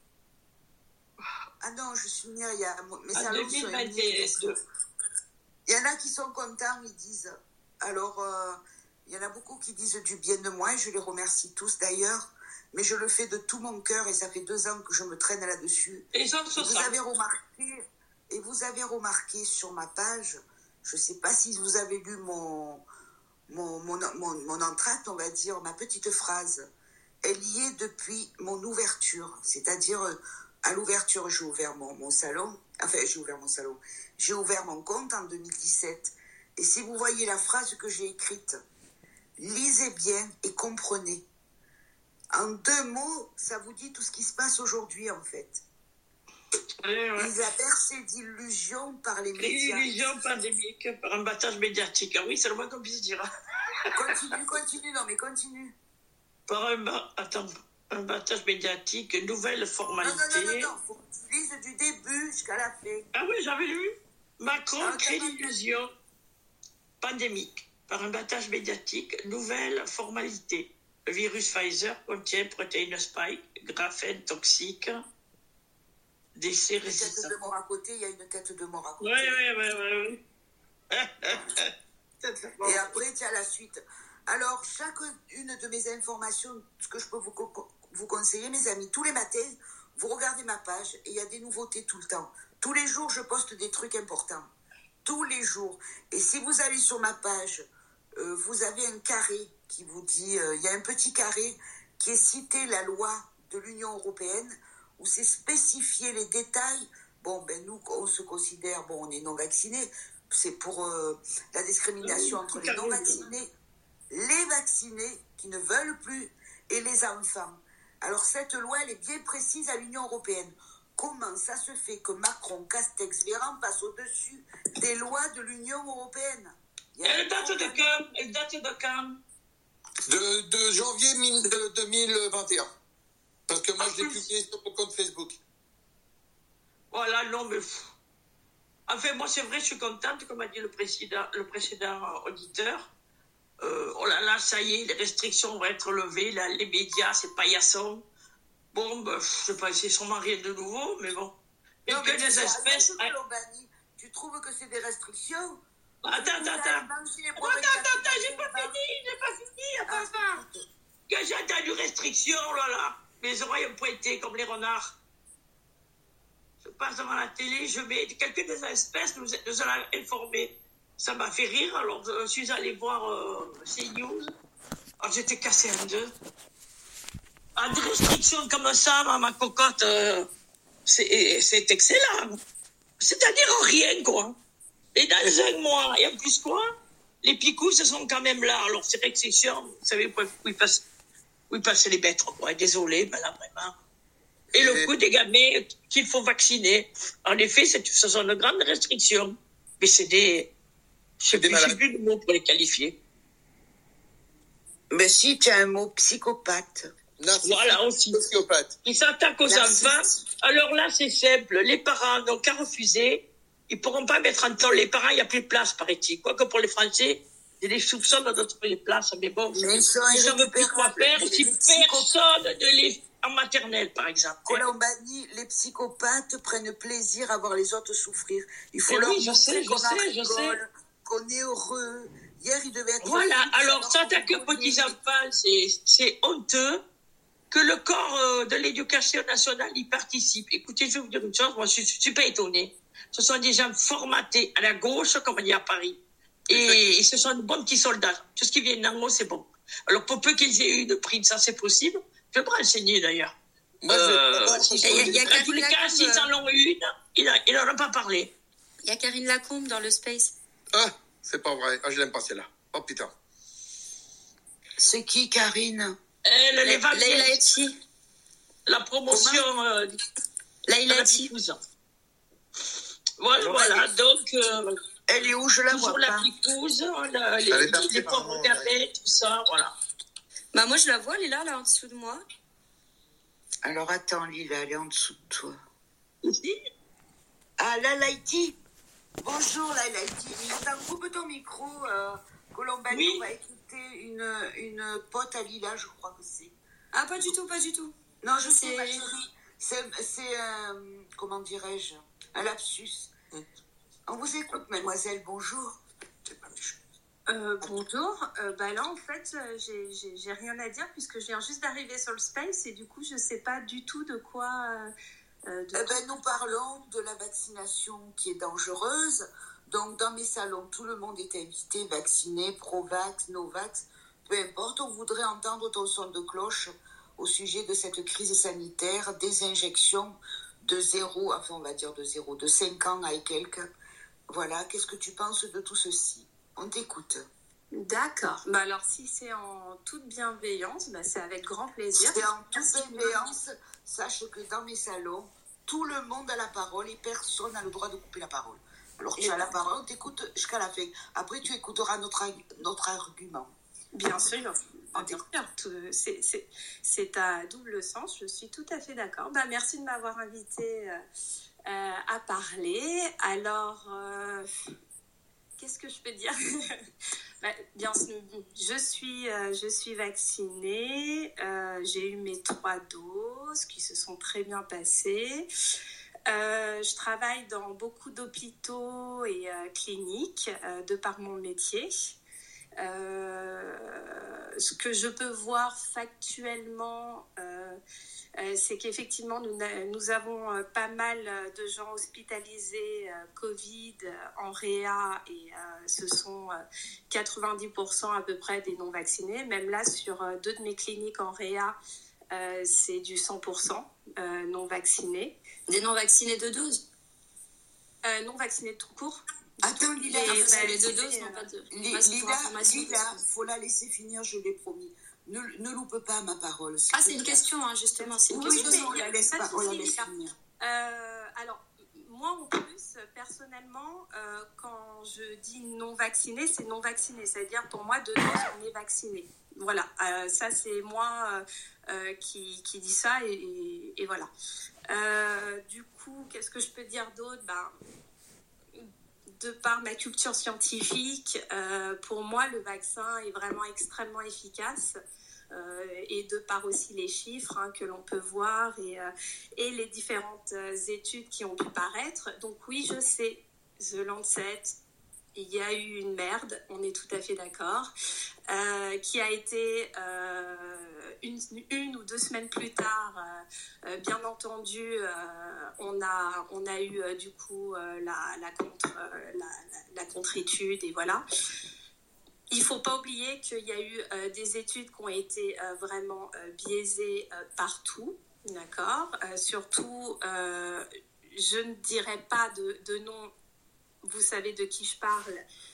Ah non, je suis Myriam. Mes en salons deux mille sont vingt et uniques. deux. Il y en a qui sont contents, ils disent. Alors, euh, il y en a beaucoup qui disent du bien de moi, et je les remercie tous d'ailleurs. Mais je le fais de tout mon cœur, et ça fait deux ans que je me traîne là-dessus. Et ils ont ce Et vous ça. avez remarqué, et vous avez remarqué sur ma page, je ne sais pas si vous avez lu mon, mon, mon, mon, mon entracte, on va dire, ma petite phrase, elle y est depuis mon ouverture. C'est-à-dire, euh, à l'ouverture, j'ai ouvert mon, mon salon. Enfin, j'ai ouvert mon salon. J'ai ouvert mon compte en deux mille dix-sept. Et si vous voyez la phrase que j'ai écrite, lisez bien et comprenez. En deux mots, ça vous dit tout ce qui se passe aujourd'hui, en fait. Oui, ouais. Ils a bercé d'illusions par les Les médias. illusions pandémiques, par un battage médiatique. Ah oui, c'est le moins qu'on puisse dire. Continue, continue, non mais continue. Par un, ba... Attends, un battage médiatique, une nouvelle Non, formalité. non, non, non, non, faut que tu lises du début jusqu'à la fin. Ah oui, j'avais lu. Macron Ah, crée t'as pas l'illusion pandémique par un battage médiatique, nouvelle formalité. Le virus Pfizer contient protéines spike, graphène toxique, décès Une tête résistant. de mort à côté, il y a une tête de mort à côté. Oui, oui, oui, oui. Et après, tu as la suite. Alors, chacune de mes informations, ce que je peux vous, co- vous conseiller, mes amis, tous les matins, vous regardez ma page et il y a des nouveautés tout le temps. Tous les jours, je poste des trucs importants. Tous les jours. Et si vous allez sur ma page, euh, vous avez un carré qui vous dit, euh, il y a un petit carré qui est cité la loi de l'Union européenne où c'est spécifié les détails. Bon, ben nous, on se considère, bon, on est non vaccinés. C'est pour euh, la discrimination entre les non vaccinés, les vaccinés qui ne veulent plus et les enfants. Alors cette loi, elle est bien précise à l'Union européenne. Comment ça se fait que Macron, Castex, Véran passent au-dessus des lois de l'Union européenne? Elle date de quand? Elle date de quand? De, de janvier mille- de- deux mille vingt et un. Parce que moi, Ah, je l'ai plus. publié sur mon compte Facebook. Voilà, non, mais... pff. Enfin, moi, c'est vrai, je suis contente, comme a dit le précédent, le précédent auditeur. Euh, oh là là, ça y est, les restrictions vont être levées. Là, les médias, c'est paillasson. Bon, ben, je sais pas, c'est sûrement rien de nouveau, mais bon. Et Non, que mais des tu sais, espèces... attends, Colombani, tu trouves que c'est des restrictions? Attends, attends, Vous allez attends. manger les Attends, bras de attends, café attends, j'ai dans pas les bars. fini, j'ai pas fini, attends, Ah, attends. Que j'ai entendu restrictions, oh là là. Mes oreilles ont pointé comme les renards. Je passe devant la télé, je mets quelques des espèces, nous, nous allons informer. Ça m'a fait rire, alors je suis allé voir euh, CNews. Alors j'étais cassé en deux. Ah, des restrictions comme ça, ma, ma cocotte, euh, c'est, c'est excellent. C'est-à-dire rien, quoi. Et dans un mois, et en plus quoi, les picous, se sont quand même là. Alors c'est vrai que c'est chiant, vous savez où ils passent, où ils passent les bêtes, quoi. Désolé, mais là, vraiment. Et le Et- coup des gamins qu'il faut vacciner. En effet, c'est, ce sont de grandes restrictions. Mais c'est des... Je sais Des plus, je sais malades. plus le mot pour les qualifier. Mais si, tu as un mot psychopathe. Narcissique, Voilà, aussi. sociopathe. Ils s'attaquent aux Narcissique. enfants. Alors là, c'est simple. Les parents n'ont qu'à refuser. Ils ne pourront pas mettre en temps les parents. Il n'y a plus de place, paraît-il. Quoique pour les Français, il y a des soupçons de trouver les places. Mais bon, Mais ils sont ils ne savent plus quoi irrécupérables. faire Les si psychopathes. personne ne les... En maternelle, par exemple. Colombani, les psychopathes prennent plaisir à voir les autres souffrir. Il faut Mais leur oui, je montrer sais, je qu'on en sais, je rigole, qu'on est heureux. Hier, il devait être... Voilà, triste, alors qu'on s'attaquer aux rigolait. petits enfants, c'est, c'est honteux que le corps euh, de l'éducation nationale y participe. Écoutez, je vais vous dire une chose, moi je suis, je suis pas étonnée. Ce sont des gens formatés à la gauche, comme on dit à Paris. Et, et ce sont de bons petits soldats. Tout ce qui vient d'en haut, c'est bon. Alors pour peu qu'ils aient eu une prime, ça c'est possible. Je vais me renseigner d'ailleurs. Moi, je- Euh, si- Et il y a- il y a en tous les Karine cas, s'ils Lacombe. en ont une, ils n'en ont pas parlé. Il y a Karine Lacombe dans le Space. Ah, c'est pas vrai. Ah, je l'aime pas celle-là. Oh putain. C'est qui, Karine? Elle, elle est Leila vampire. Eti. La promotion euh, Leila de la Eti. picouse. Voilà, voilà. Donc, euh, Elle est où? Je la vois toujours la pas. picouse, la- les, Elle est partie, les pauvres apparemment, gamins, tout ça, voilà. Bah moi je la vois, elle est là, là en dessous de moi. Alors attends, Lila, elle est en dessous de toi. Ici, Ah, Lala Iti. Bonjour, Lala Iti. Attends, coupe ton micro. Euh, Colombani, Oui. on va écouter une, une pote à Lila, je crois que c'est. Ah pas du tout, pas du tout. Non, je sais, C'est- ma chérie. C'est, c'est euh, comment dirais-je, un lapsus. On vous écoute, mademoiselle, bonjour. C'est pas méchant. Euh, bonjour, euh, bah là en fait euh, j'ai- j'ai j'ai rien à dire puisque je viens juste d'arriver sur le space et du coup je sais pas du tout de quoi... euh, euh, de Eh ben, nous parlons de la vaccination qui est dangereuse. Donc, dans mes salons, tout le monde est invité, vacciné, pro-vax, no-vax, peu importe. On voudrait entendre ton son de cloche au sujet de cette crise sanitaire, des injections de zéro, enfin on va dire de zéro, de cinq ans à quelques. Voilà, qu'est-ce que tu penses de tout ceci? On t'écoute. D'accord. Bah alors, si c'est en toute bienveillance, bah c'est avec grand plaisir. C'est en toute bienveillance. Sache que dans mes salons, tout le monde a la parole et personne n'a le droit de couper la parole. Alors, tu as la parole, on t'écoute jusqu'à la fin. Après, tu écouteras notre, notre argument. Bien sûr. C'est, c'est, c'est à double sens, je suis tout à fait d'accord. Bah, merci de m'avoir invité euh, euh, à parler. Alors, euh, qu'est-ce que je peux dire? bah, bien, je suis, euh, je suis vaccinée, euh, j'ai eu mes trois doses qui se sont très bien passées. Euh, je travaille dans beaucoup d'hôpitaux et euh, cliniques euh, de par mon métier. Euh, ce que je peux voir factuellement, euh, euh, c'est qu'effectivement, nous, nous avons euh, pas mal de gens hospitalisés euh, Covid euh, en réa et euh, ce sont euh, quatre-vingt-dix pour cent à peu près des non-vaccinés. Même là, sur euh, deux de mes cliniques en réa, euh, c'est du cent pour cent euh, non-vaccinés. Des non-vaccinés de doses euh, Non-vaccinés de tout court. Attends, Lila, les, bah, les deux doses n'ont pas de Lila, Lila, faut la laisser finir, je l'ai promis. Ne, ne loupe pas ma parole. Ah, c'est une question, hein, justement. C'est une oui, question. Oui, on la laisse, pas, on la laisse finir. Euh, alors, moi, en plus, personnellement, euh, quand je dis non vacciné, c'est non vacciné. C'est-à-dire, pour moi, de doses, on est vacciné. Voilà, euh, ça, c'est moi euh, euh, qui, qui dis ça et, et, et voilà. Euh, du coup, qu'est-ce que je peux dire d'autre? Ben, de par ma culture scientifique, euh, pour moi, le vaccin est vraiment extrêmement efficace. Euh, et de par aussi les chiffres hein, que l'on peut voir et, euh, et les différentes euh, études qui ont pu paraître. Donc oui, je sais, The Lancet, il y a eu une merde, on est tout à fait d'accord, euh, qui a été euh, une, une ou deux semaines plus tard, euh, euh, bien entendu, euh, on, a, on a eu euh, du coup euh, la, la, contre, euh, la, la, la contre-étude et voilà. Il ne faut pas oublier qu'il y a eu euh, des études qui ont été euh, vraiment euh, biaisées euh, partout, d'accord euh, surtout, euh, je ne dirais pas de, de nom, vous savez de qui je parle,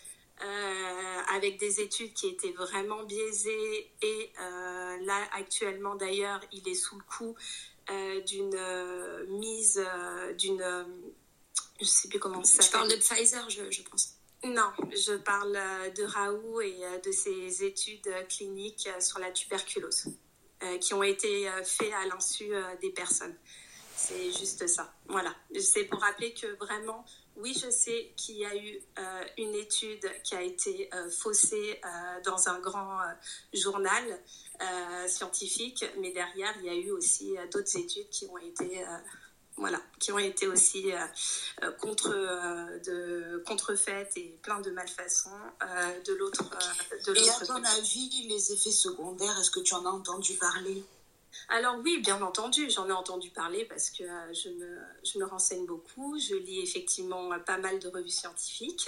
euh, avec des études qui étaient vraiment biaisées et euh, là, actuellement, d'ailleurs, il est sous le coup euh, d'une euh, mise, euh, d'une... Euh, je ne sais plus comment ça s'appelle. Tu parles de Pfizer, je, je pense. Non, je parle de Raoult et de ses études cliniques sur la tuberculose euh, qui ont été faites à l'insu des personnes. C'est juste ça. Voilà. C'est pour rappeler que vraiment, oui, je sais qu'il y a eu euh, une étude qui a été euh, faussée euh, dans un grand euh, journal euh, scientifique, mais derrière, il y a eu aussi euh, d'autres études qui ont été... Euh, Voilà, qui ont été aussi euh, contre, euh, de, contrefaites et plein de malfaçons euh, de l'autre euh, Et à ton avis, les effets secondaires, est-ce que tu en as entendu parler? Alors oui, bien entendu, j'en ai entendu parler parce que euh, je, me, je me renseigne beaucoup, je lis effectivement pas mal de revues scientifiques.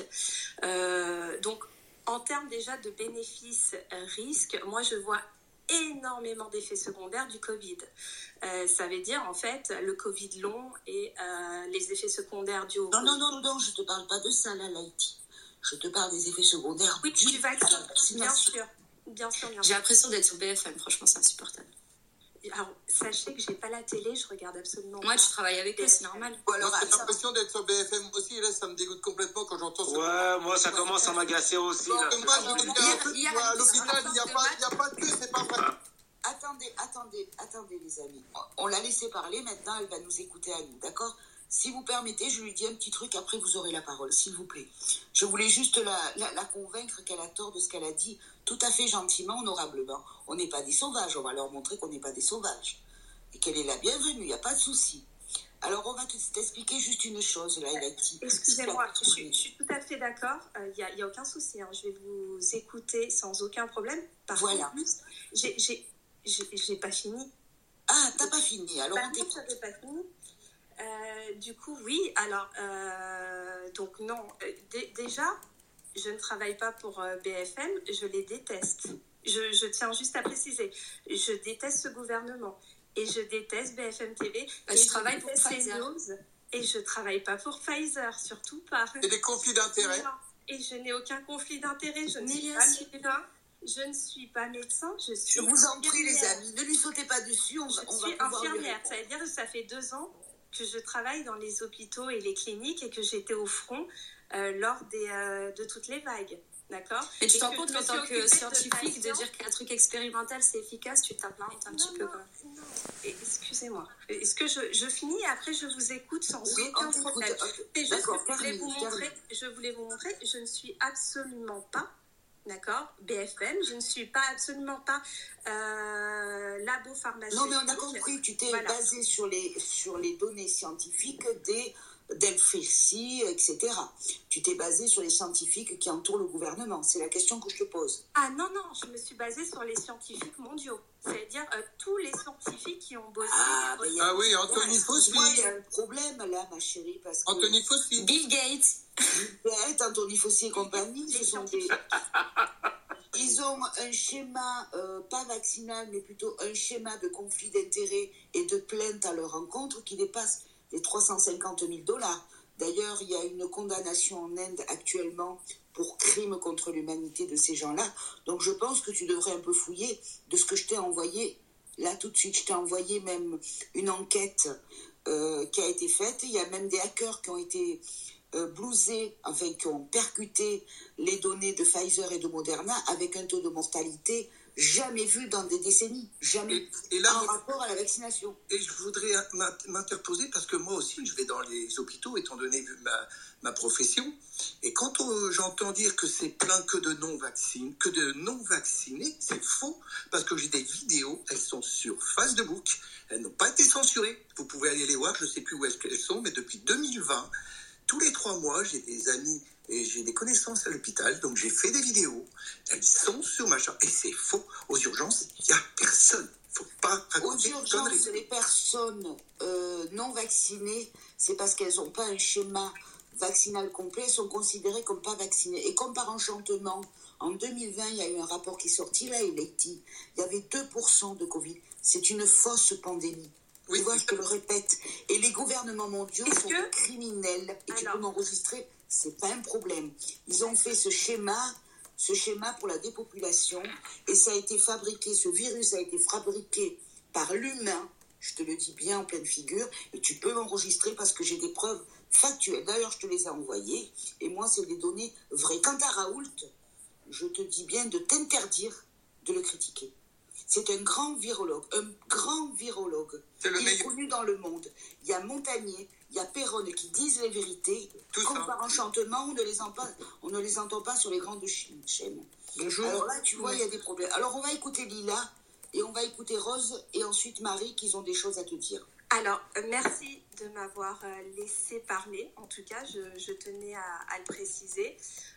Euh, donc, en termes déjà de bénéfices-risques, moi je vois énormément d'effets secondaires du Covid. Euh, ça veut dire, en fait, le Covid long et euh, les effets secondaires du... Non, non, non, non, je ne te parle pas de ça, là, Laïti. Je te parle des effets secondaires. Oui, du vaccin, bien sûr. Bien sûr, bien sûr. J'ai l'impression d'être sur B F M, franchement, c'est insupportable. Alors, sachez que je n'ai pas la télé, je regarde absolument Moi, pas. tu travailles avec eux, c'est normal. Ou alors, j'ai l'impression d'être sur B F M aussi, et là, ça me dégoûte complètement quand j'entends ça. Ouais, moi, ça commence à m'agacer aussi. Non, Là. moi, je veux dire un truc, moi, à l'hôpital, il n'y a, a pas de queue, c'est pas vrai. Attendez, attendez, attendez, les amis. On l'a laissé parler, maintenant, elle va nous écouter à nous, d'accord? Si vous permettez, je lui dis un petit truc, après vous aurez la parole, s'il vous plaît. Je voulais juste la, la, la convaincre qu'elle a tort de ce qu'elle a dit, tout à fait gentiment, honorablement. On n'est pas des sauvages, on va leur montrer qu'on n'est pas des sauvages. Et qu'elle est la bienvenue, il n'y a pas de souci. Alors, on va t'expliquer juste une chose, là, elle a dit. Excusez-moi, je, je suis tout à fait d'accord, il euh, n'y a, y a aucun souci, hein. Je vais vous écouter sans aucun problème. Par voilà. contre, j'ai, j'ai, j'ai, j'ai pas fini. Ah, t'as pas fini, alors Par on contre, j'avais pas fini. Euh, du coup, oui. Alors, euh, donc non. D- déjà, je ne travaille pas pour euh, B F M. Je les déteste. Je, je tiens juste à préciser. Je déteste ce gouvernement. Et je déteste B F M T V. Bah, et je je travaille pour déteste Pfizer. CNews. Et je travaille pas pour Pfizer, surtout pas. Et des conflits d'intérêts. Non. Et je n'ai aucun conflit d'intérêt. Je ne Mais suis bien pas sûr. médecin. Je ne suis pas médecin. Je suis Je vous en prie, les infirmière. amis, ne lui sautez pas dessus, on va, Je on va suis pouvoir lui infirmière. répondre. Ça veut dire que ça fait deux ans que je travaille dans les hôpitaux et les cliniques et que j'étais au front euh, lors des, euh, de toutes les vagues. D'accord ? Et tu Et te rends que compte je me qu'en suis tant occupée que de scientifique, de patients. dire qu'un truc expérimental c'est efficace, tu t'implantes un petit Non, peu non, quand même. non. Et excusez-moi. Est-ce que je, je finis et après je vous écoute sans Oui, aucun on t'écoute. problème. Ok. C'est juste D'accord, que je voulais termine, vous montrer, termine. je voulais vous montrer, je ne suis absolument pas, d'accord, B F M, je ne suis pas absolument pas euh, labo pharmaceutique. Non, mais on a compris, tu t'es Voilà. basé sur les, sur les données scientifiques des d'Elfessi, et cetera. Tu t'es basé sur les scientifiques qui entourent le gouvernement. C'est la question que je te pose. Ah non, non, je me suis basée sur les scientifiques mondiaux. C'est-à-dire euh, tous les scientifiques qui ont bossé. Ah, ben, il y a- Ah oui, Anthony Ouais, Fauci. moi, il y a un problème là, ma chérie, parce que Anthony Fauci. Bill Gates. Beth, Anthony Fauci et compagnie, Les ce sont des... Ils ont un schéma, euh, pas vaccinal, mais plutôt un schéma de conflit d'intérêts et de plainte à leur encontre qui dépasse les trois cent cinquante mille dollars. D'ailleurs, il y a une condamnation en Inde actuellement pour crime contre l'humanité de ces gens-là. Donc je pense que tu devrais un peu fouiller de ce que je t'ai envoyé. Là, tout de suite, je t'ai envoyé même une enquête euh, qui a été faite. Il y a même des hackers qui ont été euh, blousés, enfin qui ont percuté les données de Pfizer et de Moderna avec un taux de mortalité jamais vu dans des décennies, jamais Et, et là, en moi- rapport à la vaccination. et je voudrais m'in- m'interposer parce que moi aussi, je vais dans les hôpitaux, étant donné vu ma, ma profession. Et quand on- j'entends dire que c'est plein que de non-vaccinés, que de non-vaccinés, c'est faux. Parce que j'ai des vidéos, elles sont sur Facebook, elles n'ont pas été censurées. Vous pouvez aller les voir, je ne sais plus où est-ce qu'elles sont, mais depuis deux mille vingt, tous les trois mois, j'ai des amis et j'ai des connaissances à l'hôpital, donc j'ai fait des vidéos. Elles sont sur ma chambre. Et c'est faux. Aux urgences, il n'y a personne. Il ne faut pas Aux raconter de urgences, conneries. les personnes euh, non vaccinées, c'est parce qu'elles n'ont pas un schéma vaccinal complet, elles sont considérées comme pas vaccinées. Et comme par enchantement, en deux mille vingt, il y a eu un rapport qui est sorti, là, il est dit, il y avait deux pour cent de Covid. C'est une fausse pandémie. Oui, Tu vois, je te le répète. Et les gouvernements mondiaux Est-ce sont que- des criminels. Et tu Alors. peux m'enregistrer, c'est pas un problème. Ils ont fait ce schéma, ce schéma pour la dépopulation. Et ça a été fabriqué, ce virus a été fabriqué par l'humain. Je te le dis bien en pleine figure. Et tu peux m'enregistrer parce que j'ai des preuves factuelles. D'ailleurs, je te les ai envoyées. Et moi, c'est des données vraies. Quant à Raoult, je te dis bien de t'interdire de le critiquer. C'est un grand virologue, un grand virologue. C'est le Il est meilleur. connu dans le monde. Il y a Montagnier, il y a Perronne qui disent les vérités. Tous, Comme hein. par enchantement, on ne, les entend pas, on ne les entend pas sur les grandes chi- chaînes. Bonjour. Alors là, tu vois, il y a des problèmes. Alors, on va écouter Lila, et on va écouter Rose, et ensuite Marie, qui ont des choses à te dire. Alors, euh, merci de m'avoir euh, laissé parler. En tout cas, je, je tenais à, à le préciser.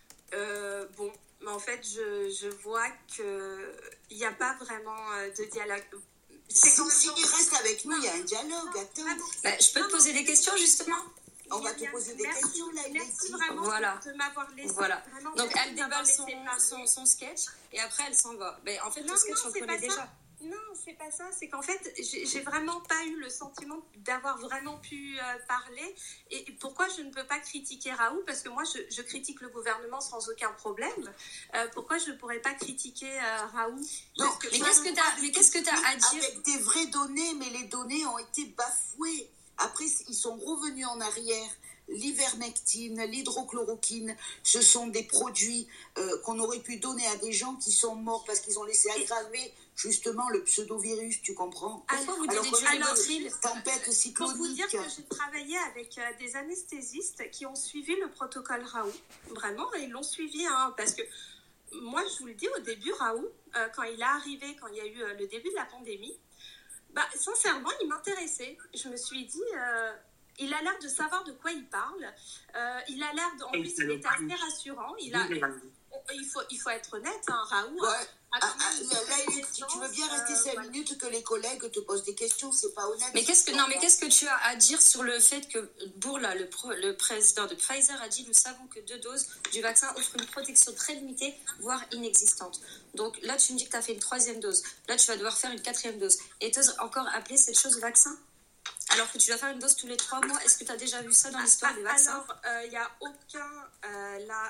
Euh, bon, mais en fait, je, je vois qu'il n'y a pas vraiment euh, de dialogue. C'est Si, quand si même- il reste avec nous, il y a un dialogue. Attends, Bah, je peux te poser des questions justement. on va te poser des Merci, questions, là, il est Merci dit. vraiment Voilà. de m'avoir laissé. Voilà. Vraiment, Donc merci elle de m'avoir déballe son, laissé parler. son, son sketch et après elle s'en va. Ben, en fait, Non, le sketch non, on le c'est connaît pas ça. déjà. Non, c'est pas ça. C'est qu'en fait, j'ai j'ai vraiment pas eu le sentiment d'avoir vraiment pu euh, parler. Et pourquoi je ne peux pas critiquer Raoult? Parce que moi, je, je critique le gouvernement sans aucun problème. Euh, pourquoi je ne pourrais pas critiquer euh, Raoult? Non, Parce que Mais moi, qu'est-ce que t'as, mais qu'est-ce que t'as à dire? Avec des vraies données, mais les données ont été bafouées. Après, ils sont revenus en arrière. L'ivermectine, l'hydrochloroquine, ce sont des produits euh, qu'on aurait pu donner à des gens qui sont morts parce qu'ils ont laissé aggraver justement le pseudovirus, tu comprends? Pourquoi vous Alors donnez que du là, Rivotril? tempête Pour vous cyclonique. dire que j'ai travaillé avec euh, des anesthésistes qui ont suivi le protocole Raoult. Vraiment, ils l'ont suivi. Hein, parce que moi, je vous le dis, au début, Raoult, euh, quand il est arrivé, quand il y a eu euh, le début de la pandémie, bah, sincèrement, il m'intéressait. Je me suis dit... Euh, il a l'air de savoir de quoi il parle. Euh, il a l'air... De, en plus, il était assez rassurant. Il, a, il, faut, il faut être honnête, hein, Raoult Ouais. a Ah, quand ah, même là, là, une il est- si tu veux bien connaissance, rester euh, cinq voilà. minutes que les collègues te posent des questions, c'est pas honnête. Mais qu'est-ce que non, mais qu'est-ce que tu as à dire sur le fait que Bourla, le, pro- le président de Pfizer, a dit nous savons que deux doses du vaccin offrent une protection très limitée, voire inexistante. Donc là, tu me dis que tu as fait une troisième dose. Là, tu vas devoir faire une quatrième dose. Et tu oses encore appeler cette chose vaccin, alors que tu dois faire une dose tous les trois mois. Est-ce que tu as déjà vu ça dans l'histoire des vaccins? Alors, il n'y a aucun euh, là,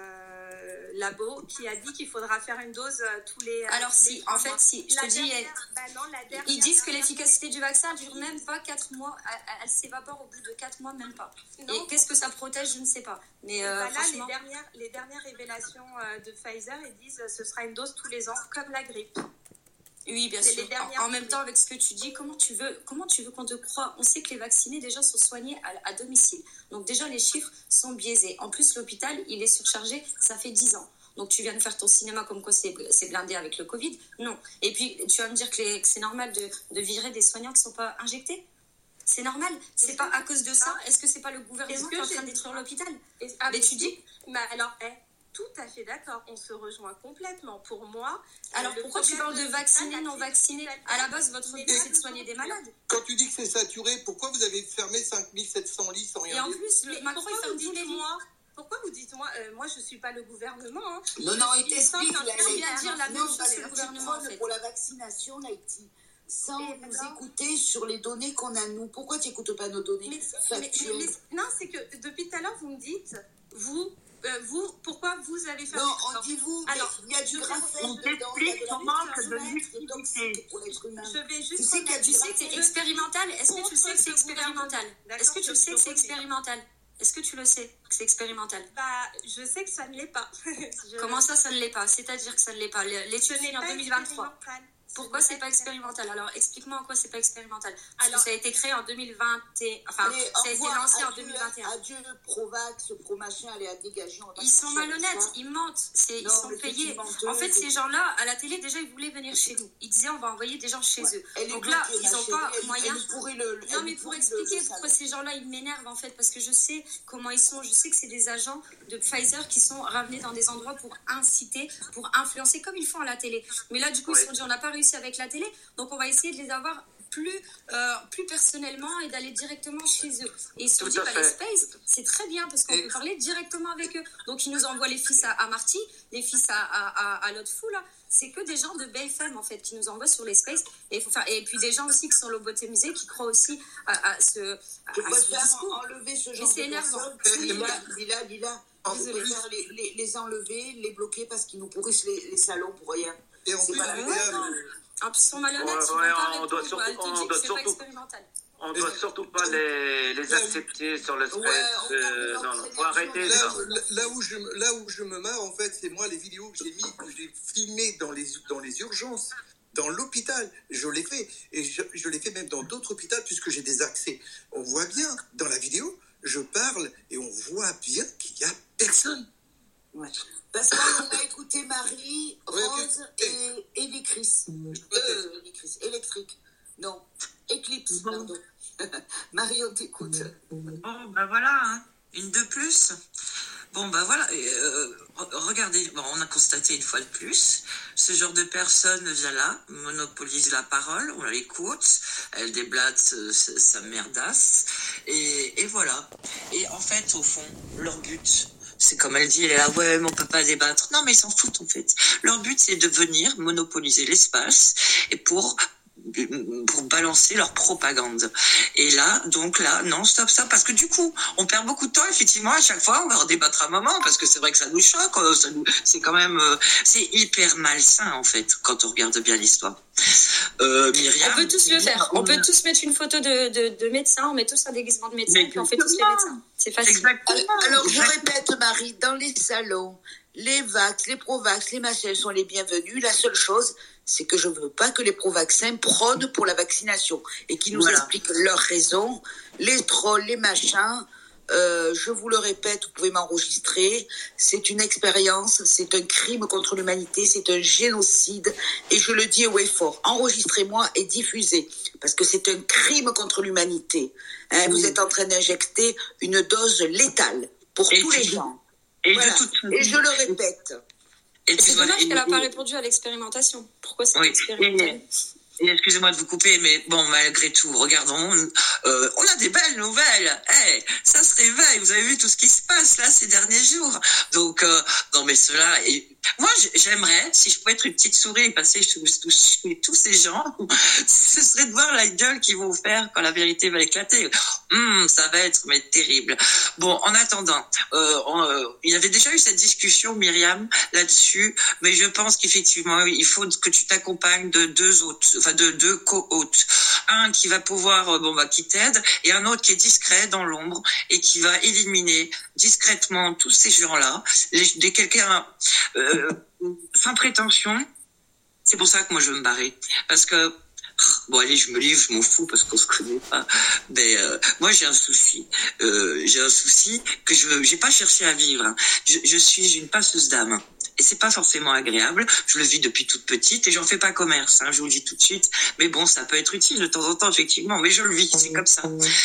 euh, labo qui a dit qu'il faudra faire une dose euh, tous les. euh, Alors tous les si, trois en fait, mois. si, je La te dis, dernière- bah non, la dernière- ils disent que l'efficacité du vaccin dure même pas quatre mois. Elle, elle s'évapore au bout de quatre mois, même pas. Non. Et qu'est-ce que ça protège, je ne sais pas. Mais Et euh, bah là, franchement... les dernières, les dernières révélations euh, de Pfizer, ils disent que ce sera une dose tous les ans, comme la grippe. Oui, bien C'est sûr. les dernières En, en même données. temps, avec ce que tu dis, comment tu veux, comment tu veux qu'on te croie? On sait que les vaccinés déjà sont soignés à, à domicile. Donc déjà, les chiffres sont biaisés. En plus, l'hôpital, il est surchargé. Ça fait dix ans. Donc tu viens de faire ton cinéma comme quoi c'est, c'est blindé avec le Covid? Non. Et puis tu vas me dire que, les, que c'est normal de, de virer des soignants qui ne sont pas injectés? C'est normal. C'est Est-ce pas que- à cause de ça? Est-ce que c'est pas le gouvernement Est-ce que qui est en train j'ai- de détruire l'hôpital? Et- Ah, mais tu dis. Mais alors, eh, tout à fait d'accord, on se rejoint complètement. Pour moi. Alors le pourquoi tu problème parles de l'hôpital, vaccinés, la non crise vaccinés? À la base, votre Mais but, là, c'est de soigner des malades. Quand tu dis que c'est saturé, pourquoi vous avez fermé cinq mille sept cents lits sans Et rien en dire? plus, le Mais Macron, il pourquoi ferme vous tous les dites lits. moi Pourquoi vous dites moi euh, Moi, je suis pas le gouvernement. Hein. Non, non, il Je suis t'explique. sans là, faire il- bien dire la même non, chose parce que le tu gouvernement, prônes en fait. pour la vaccination, Laïti, sans Et nous alors écouter sur les données qu'on a nous. Pourquoi tu n'écoutes pas nos données Mais, mais- factuelles? mais- mais- non, c'est que depuis tout à l'heure, vous me dites, vous, euh, vous, pourquoi vous avez fait Non, on dit vous, mais Alors, il y a du je vais- graphène on dedans, il y a de t'explique la comment que de méthylation l'utilité. toxique pour l'être humain. Je vais juste Tu sais qu'il y a remettre- Tu sais que c'est expérimental. Est-ce que tu sais que c'est expérimental? Est-ce que tu le sais que c'est expérimental? Est-ce que tu le sais que c'est expérimental? Bah, je sais que ça ne l'est pas. Je- Comment ça, ça ne l'est pas? C'est-à-dire que ça ne l'est pas. L'étude Ce n'est finit en pas deux mille vingt-trois. expérimental. Ce Pourquoi n'est c'est pas expérimental? Alors explique-moi en quoi c'est pas expérimental. Parce Alors- que ça a été créé en deux mille vingt et enfin Allez, ça a au été revoir, lancé en adieu, deux mille vingt et un. Adieu, pro-vax, pro-machin, allez à dégager. on va pas Ils sont chercher à malhonnêtes, ça. ils mentent, c'est, ils Non, sont mais c'est payés. une menteuse. En fait, ces gens-là, à la télé, déjà, ils voulaient venir chez nous. Ils disaient, on va envoyer des gens chez Ouais. eux. Elle est Donc là, bloquée, ils ma n'ont chérie, pas elle- moyen. elle nous pourrit le- elle Non, nous mais pour pourrit le- expliquer le pourquoi salon. ces gens-là, ils m'énervent, en fait, parce que je sais comment ils sont. Je sais que c'est des agents de Pfizer qui sont ramenés dans des endroits pour inciter, pour influencer, comme ils font à la télé. Mais là, du coup, ils se sont dit, on n'a pas réussi avec la télé, donc on va essayer de les avoir plus, euh, plus personnellement et d'aller directement chez eux. Et ils se sont Tout dit, à bah, fait. les Space, c'est très bien parce qu'on Et- peut parler directement avec eux. Donc ils nous envoient les fils à, à Marty, les fils à, à, à, à l'autre fou là. C'est que des gens de B F M en fait qui nous envoient sur les Space. Et, il faut faire, et puis des gens aussi qui sont lobotomisés, qui croient aussi à, à ce, à, Je à ce préfère discours. enlever ce Mais genre c'est de énervant. personnes. C'est Dis-la, énervant. dis-la, dis-la. En Je plus- préfère les, les, les enlever, les bloquer parce qu'ils nous pourrissent les, les salons pour rien. Et en C'est plus, pas la les peine. gars, Ah, puis ils sont malhonnêtes, Ouais, ils vont ouais, pas on répondre. doit Elle surtout- te on dit que doit c'est pas surtout- expérimental. On doit surtout pas les, les accepter sur le space. Ouais, on euh, garde leur non, non, faut énergie, arrêter on Là, ça. garde- là où je, là où je me marre, en fait, c'est moi les vidéos que j'ai mis, que j'ai filmées dans les, dans les urgences, dans l'hôpital. Je l'ai fait. Et je, je l'ai fait même dans d'autres hôpitaux puisque j'ai des accès. On voit bien, dans la vidéo, je parle et on voit bien qu'il n'y a personne. Ouais. Parce qu'on a écouté Marie, Ouais, ok. Rose et Elicris. Euh, Elicris, électrique. Non, Eclipse, pardon. Marie, on t'écoute. Bon, ben voilà, hein. Une de plus. Bon, ben voilà, euh, re- regardez, bon, on a constaté une fois de plus, ce genre de personne vient là, monopolise la parole, on l'écoute, elle déblate euh, sa sa merdasse, et, et voilà. Et en fait, au fond, leur but, c'est comme elle dit, elle est là, ouais, mais on peut pas débattre. Non, mais ils s'en foutent, en fait. Leur but, c'est de venir monopoliser l'espace, et pour pour balancer leur propagande. Et là, donc là, non, stop, stop, parce que du coup, on perd beaucoup de temps, effectivement, à chaque fois, on va en débattre un moment, parce que c'est vrai que ça nous choque, euh, ça nous, c'est quand même, euh, c'est hyper malsain, en fait, quand on regarde bien l'histoire. Euh, Myriam. On peut tous le faire. On peut tous mettre une photo de, de, de médecin, on met tous un déguisement de médecin, Mais et puis on fait tous les médecins. C'est facile. Exactement. Alors, je répète, Marie, dans les salons, les vax, les pro-vax, les machins sont les bienvenus. La seule chose, c'est que je ne veux pas que les pro-vaccins prônent pour la vaccination et qui nous Voilà. expliquent leurs raisons. Les trolls, les machins, euh, je vous le répète, vous pouvez m'enregistrer. C'est une expérience, c'est un crime contre l'humanité, c'est un génocide. Et je le dis haut et fort, enregistrez-moi et diffusez, parce que c'est un crime contre l'humanité. Hein, vous êtes en train d'injecter une dose létale pour Et tous tu- les gens. Et Voilà. de toute Et je le répète. Et c'est dommage qu'elle n'a pas répondu à l'expérimentation. Pourquoi c'est oui. expérimental? Et excusez-moi de vous couper, mais bon, malgré tout, regardons, euh, on a des belles nouvelles. Hey, ça se réveille. Vous avez vu tout ce qui se passe là ces derniers jours. Donc, euh, non, mais cela. Et moi, j'aimerais, si je pouvais être une petite souris et passer sous, sous, sous tous ces gens, ce serait de voir la gueule qu'ils vont faire quand la vérité va éclater. Hum, ça va être mais terrible. Bon, en attendant, euh, on, euh, il y avait déjà eu cette discussion, Myriam, là-dessus, mais je pense qu'effectivement, il faut que tu t'accompagnes de deux autres. Enfin, de deux co-hôtes. Un qui va pouvoir, bon, bah, qui t'aide, et un autre qui est discret dans l'ombre et qui va éliminer discrètement tous ces gens-là. Les, des quelqu'un, euh, sans prétention. C'est pour ça que moi je veux me barrer. Parce que, bon allez, je me livre, je m'en fous parce qu'on se connaît pas. Mais euh, moi j'ai un souci. Euh, j'ai un souci que je j'ai pas cherché à vivre. Hein. Je, je suis une passeuse d'âme. Et c'est pas forcément agréable. Je le vis depuis toute petite et j'en fais pas commerce. Hein, je vous le dis tout de suite. Mais bon, ça peut être utile de temps en temps, effectivement. Mais je le vis, c'est comme ça.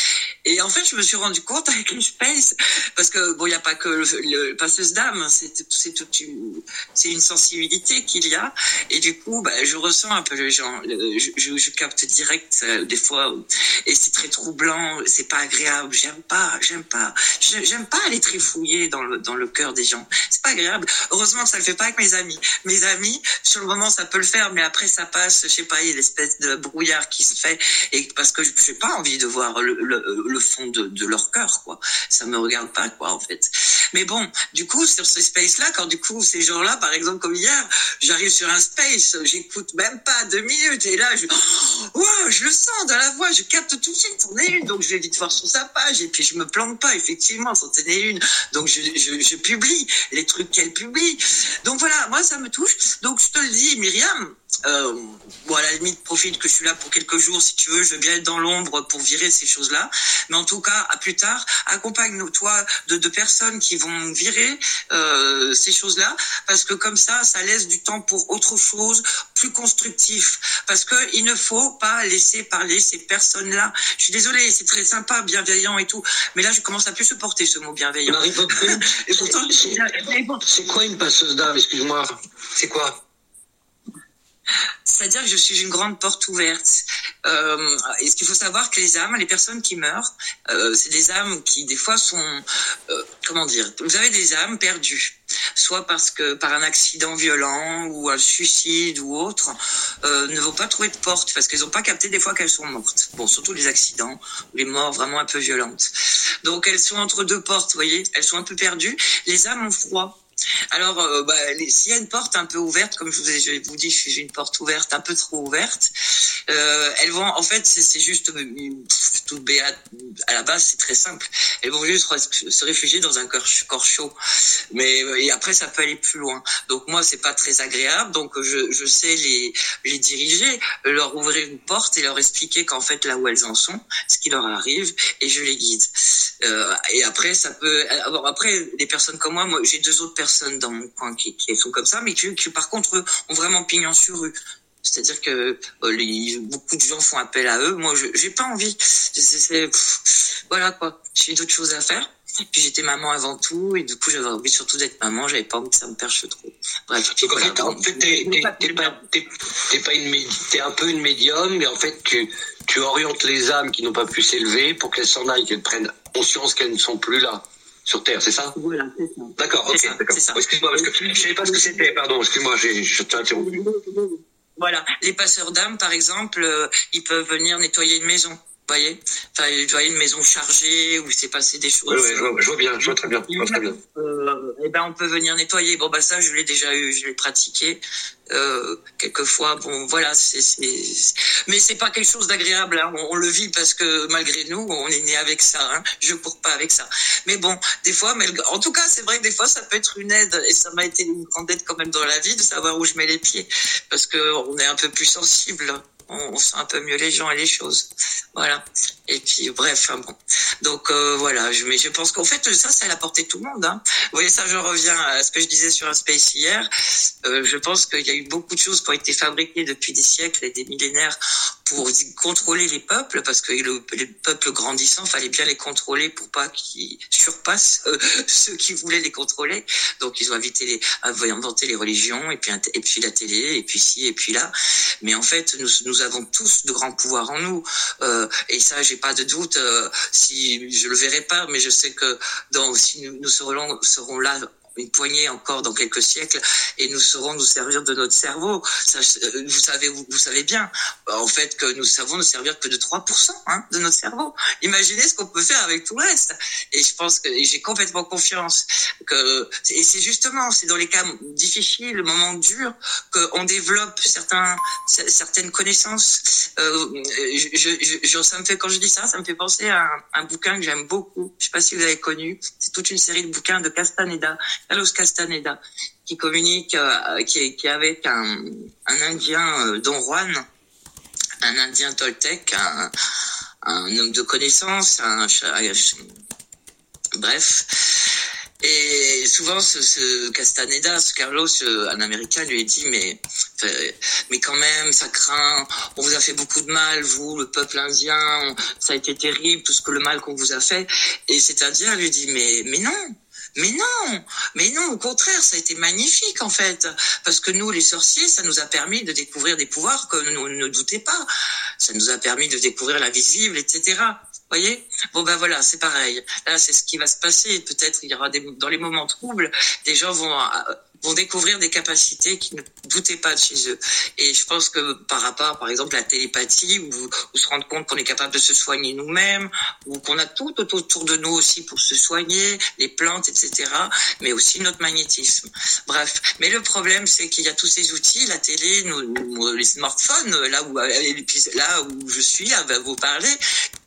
Et en fait, je me suis rendu compte avec les space, parce que bon, il y a pas que le, le passeuse d'âme, c'est c'est toute une, c'est une sensibilité qu'il y a. Et du coup, bah, je ressens un peu les gens. Je, je, je capte direct euh, des fois, et c'est très troublant. C'est pas agréable. J'aime pas, j'aime pas, j'aime pas aller trifouiller dans le dans le cœur des gens. C'est pas agréable. Heureusement que ça le fait pas avec mes amis. Mes amis, sur le moment, ça peut le faire, mais après, ça passe. Je sais pas, il y a l'espèce de brouillard qui se fait, et parce que j'ai pas envie de voir le, le, le fond de, de leur cœur, quoi. Ça me regarde pas, quoi, en fait. Mais bon, du coup, sur ce space-là, quand du coup, ces gens-là, par exemple, comme hier, j'arrive sur un space, j'écoute même pas deux minutes, et là, je, oh, wow, je le sens dans la voix, je capte tout de suite, c'en est une, donc je vais vite voir sur sa page, et puis je me plante pas, effectivement, c'en est une, donc je, je, je publie les trucs qu'elle publie. Donc voilà, moi, ça me touche. Donc, je te le dis, Myriam, Euh, bon, à la limite, profite que je suis là pour quelques jours, si tu veux, je veux bien être dans l'ombre pour virer ces choses-là. Mais en tout cas, à plus tard, accompagne-toi de, de personnes qui vont virer euh, ces choses-là, parce que comme ça, ça laisse du temps pour autre chose, plus constructif. Parce que il ne faut pas laisser parler ces personnes-là. Je suis désolée, c'est très sympa, bienveillant et tout, mais là, je commence à plus supporter ce mot bienveillant. Marie Popin, et pourtant, c'est quoi une passeuse d'âme, excuse-moi? C'est quoi? C'est-à-dire que je suis une grande porte ouverte. Euh, et ce qu'il faut savoir, que les âmes, les personnes qui meurent, euh, c'est des âmes qui, des fois, sont... Euh, comment dire? Vous avez des âmes perdues, soit parce que par un accident violent ou un suicide ou autre, euh, ne vont pas trouver de porte parce qu'elles n'ont pas capté des fois qu'elles sont mortes. Bon, surtout les accidents ou les morts vraiment un peu violentes. Donc, elles sont entre deux portes, vous voyez? Elles sont un peu perdues. Les âmes ont froid. Alors, euh, bah, s'il y a une porte un peu ouverte, comme je vous ai, je vous dis, je suis une porte ouverte, un peu trop ouverte, euh, elles vont, en fait, c'est, c'est juste pff, tout béat. À la base, c'est très simple. Elles vont juste se réfugier dans un corps, corps chaud. Mais et après, ça peut aller plus loin. Donc moi, c'est pas très agréable. Donc je, je sais les, les diriger, leur ouvrir une porte et leur expliquer qu'en fait, là où elles en sont, ce qui leur arrive, et je les guide. Euh, et après, ça peut. Alors après, des personnes comme moi, moi, j'ai deux autres personnes dans mon coin qui, qui sont comme ça, mais qui, qui par contre ont vraiment pignon sur rue. C'est-à-dire que euh, les, beaucoup de gens font appel à eux. Moi, je j'ai pas envie. C'est, c'est, pff, voilà quoi. J'ai d'autres choses à faire. Puis j'étais maman avant tout, et du coup j'avais envie surtout d'être maman. J'avais pas envie que ça me perche trop. Bref. Donc, voilà. En fait, en fait t'es, t'es, t'es pas, t'es, t'es pas une, t'es un peu une médium, mais en fait tu, tu orientes les âmes qui n'ont pas pu s'élever pour qu'elles s'en aillent, qu'elles prennent conscience qu'elles ne sont plus là. Sur Terre, c'est ça? Voilà, c'est ça. D'accord, ok, ça, d'accord. Oh, excuse-moi, parce que je savais pas ce que c'était, pardon, excuse-moi, j'ai, je t'ai interrompu. Voilà, les passeurs d'âmes, par exemple, euh, ils peuvent venir nettoyer une maison, vous voyez? Enfin, nettoyer une maison chargée, où il s'est passé des choses. Oui, oui, je vois, je vois bien, je vois très bien, je vois très bien. Euh, eh ben, on peut venir nettoyer. Bon, bah, ça, je l'ai déjà eu, je l'ai pratiqué. Euh, quelquefois, bon, voilà, c'est, c'est, mais c'est pas quelque chose d'agréable, hein. On, on le vit parce que malgré nous, on est né avec ça, hein. Je cours pas avec ça. Mais bon, des fois, mais, en tout cas, c'est vrai que des fois, ça peut être une aide, et ça m'a été une grande aide quand même dans la vie de savoir où je mets les pieds, parce que on est un peu plus sensible. On, on sent un peu mieux les gens et les choses. Voilà. Et puis, bref, hein, bon. Donc, euh, voilà. Je, mais je pense qu'en fait, ça, c'est à la portée de tout le monde, hein. Vous voyez, ça, je reviens à ce que je disais sur un space hier. Euh, je pense qu'il y a eu beaucoup de choses qui ont été fabriquées depuis des siècles et des millénaires pour contrôler les peuples, parce que le, les peuples grandissants, fallait bien les contrôler pour pas qu'ils surpassent euh, ceux qui voulaient les contrôler. Donc ils ont invité les, inventé les religions, et puis, et puis la télé, et puis ci, et puis là. Mais en fait, nous, nous avons tous de grands pouvoirs en nous. Euh, et ça, j'ai pas de doute. Euh, si je le verrai pas, mais je sais que dans, si nous, nous serons, serons là une poignée encore dans quelques siècles, et nous saurons nous servir de notre cerveau. Ça, vous savez, vous, vous savez bien, en fait, que nous savons nous servir que de trois pour cent hein, de notre cerveau. Imaginez ce qu'on peut faire avec tout le reste. Et je pense que et j'ai complètement confiance que, et c'est justement, c'est dans les cas difficiles, le moment dur, qu'on développe certains, certaines connaissances. Euh, je, je, je, ça me fait, quand je dis ça, ça me fait penser à un, un bouquin que j'aime beaucoup. Je sais pas si vous avez connu. C'est toute une série de bouquins de Castaneda. Carlos Castaneda, qui communique, euh, qui, est, qui est avec un, un Indien euh, Don Juan, un Indien toltèque, un, un homme de connaissance, un, un, bref. Et souvent, ce, ce Castaneda, ce Carlos, un Américain, lui dit, mais, mais quand même, ça craint, on vous a fait beaucoup de mal, vous, le peuple indien, ça a été terrible, tout ce que le mal qu'on vous a fait. Et cet Indien lui dit, mais, mais non. Mais non, mais non, au contraire, ça a été magnifique en fait, parce que nous, les sorciers, ça nous a permis de découvrir des pouvoirs que nous ne doutons pas. Ça nous a permis de découvrir l'invisible, et cetera. Vous voyez ? Bon ben voilà, c'est pareil. Là, c'est ce qui va se passer. Peut-être il y aura des, dans les moments troubles, des gens vont vont découvrir des capacités qu'ils ne doutaient pas de chez eux. Et je pense que par rapport, par exemple, à la télépathie, où ou se rendre compte qu'on est capable de se soigner nous-mêmes, ou qu'on a tout autour de nous aussi pour se soigner, les plantes, et cetera, mais aussi notre magnétisme. Bref. Mais le problème, c'est qu'il y a tous ces outils, la télé, nos, nos, les smartphones, là où, là où je suis, à vous parler,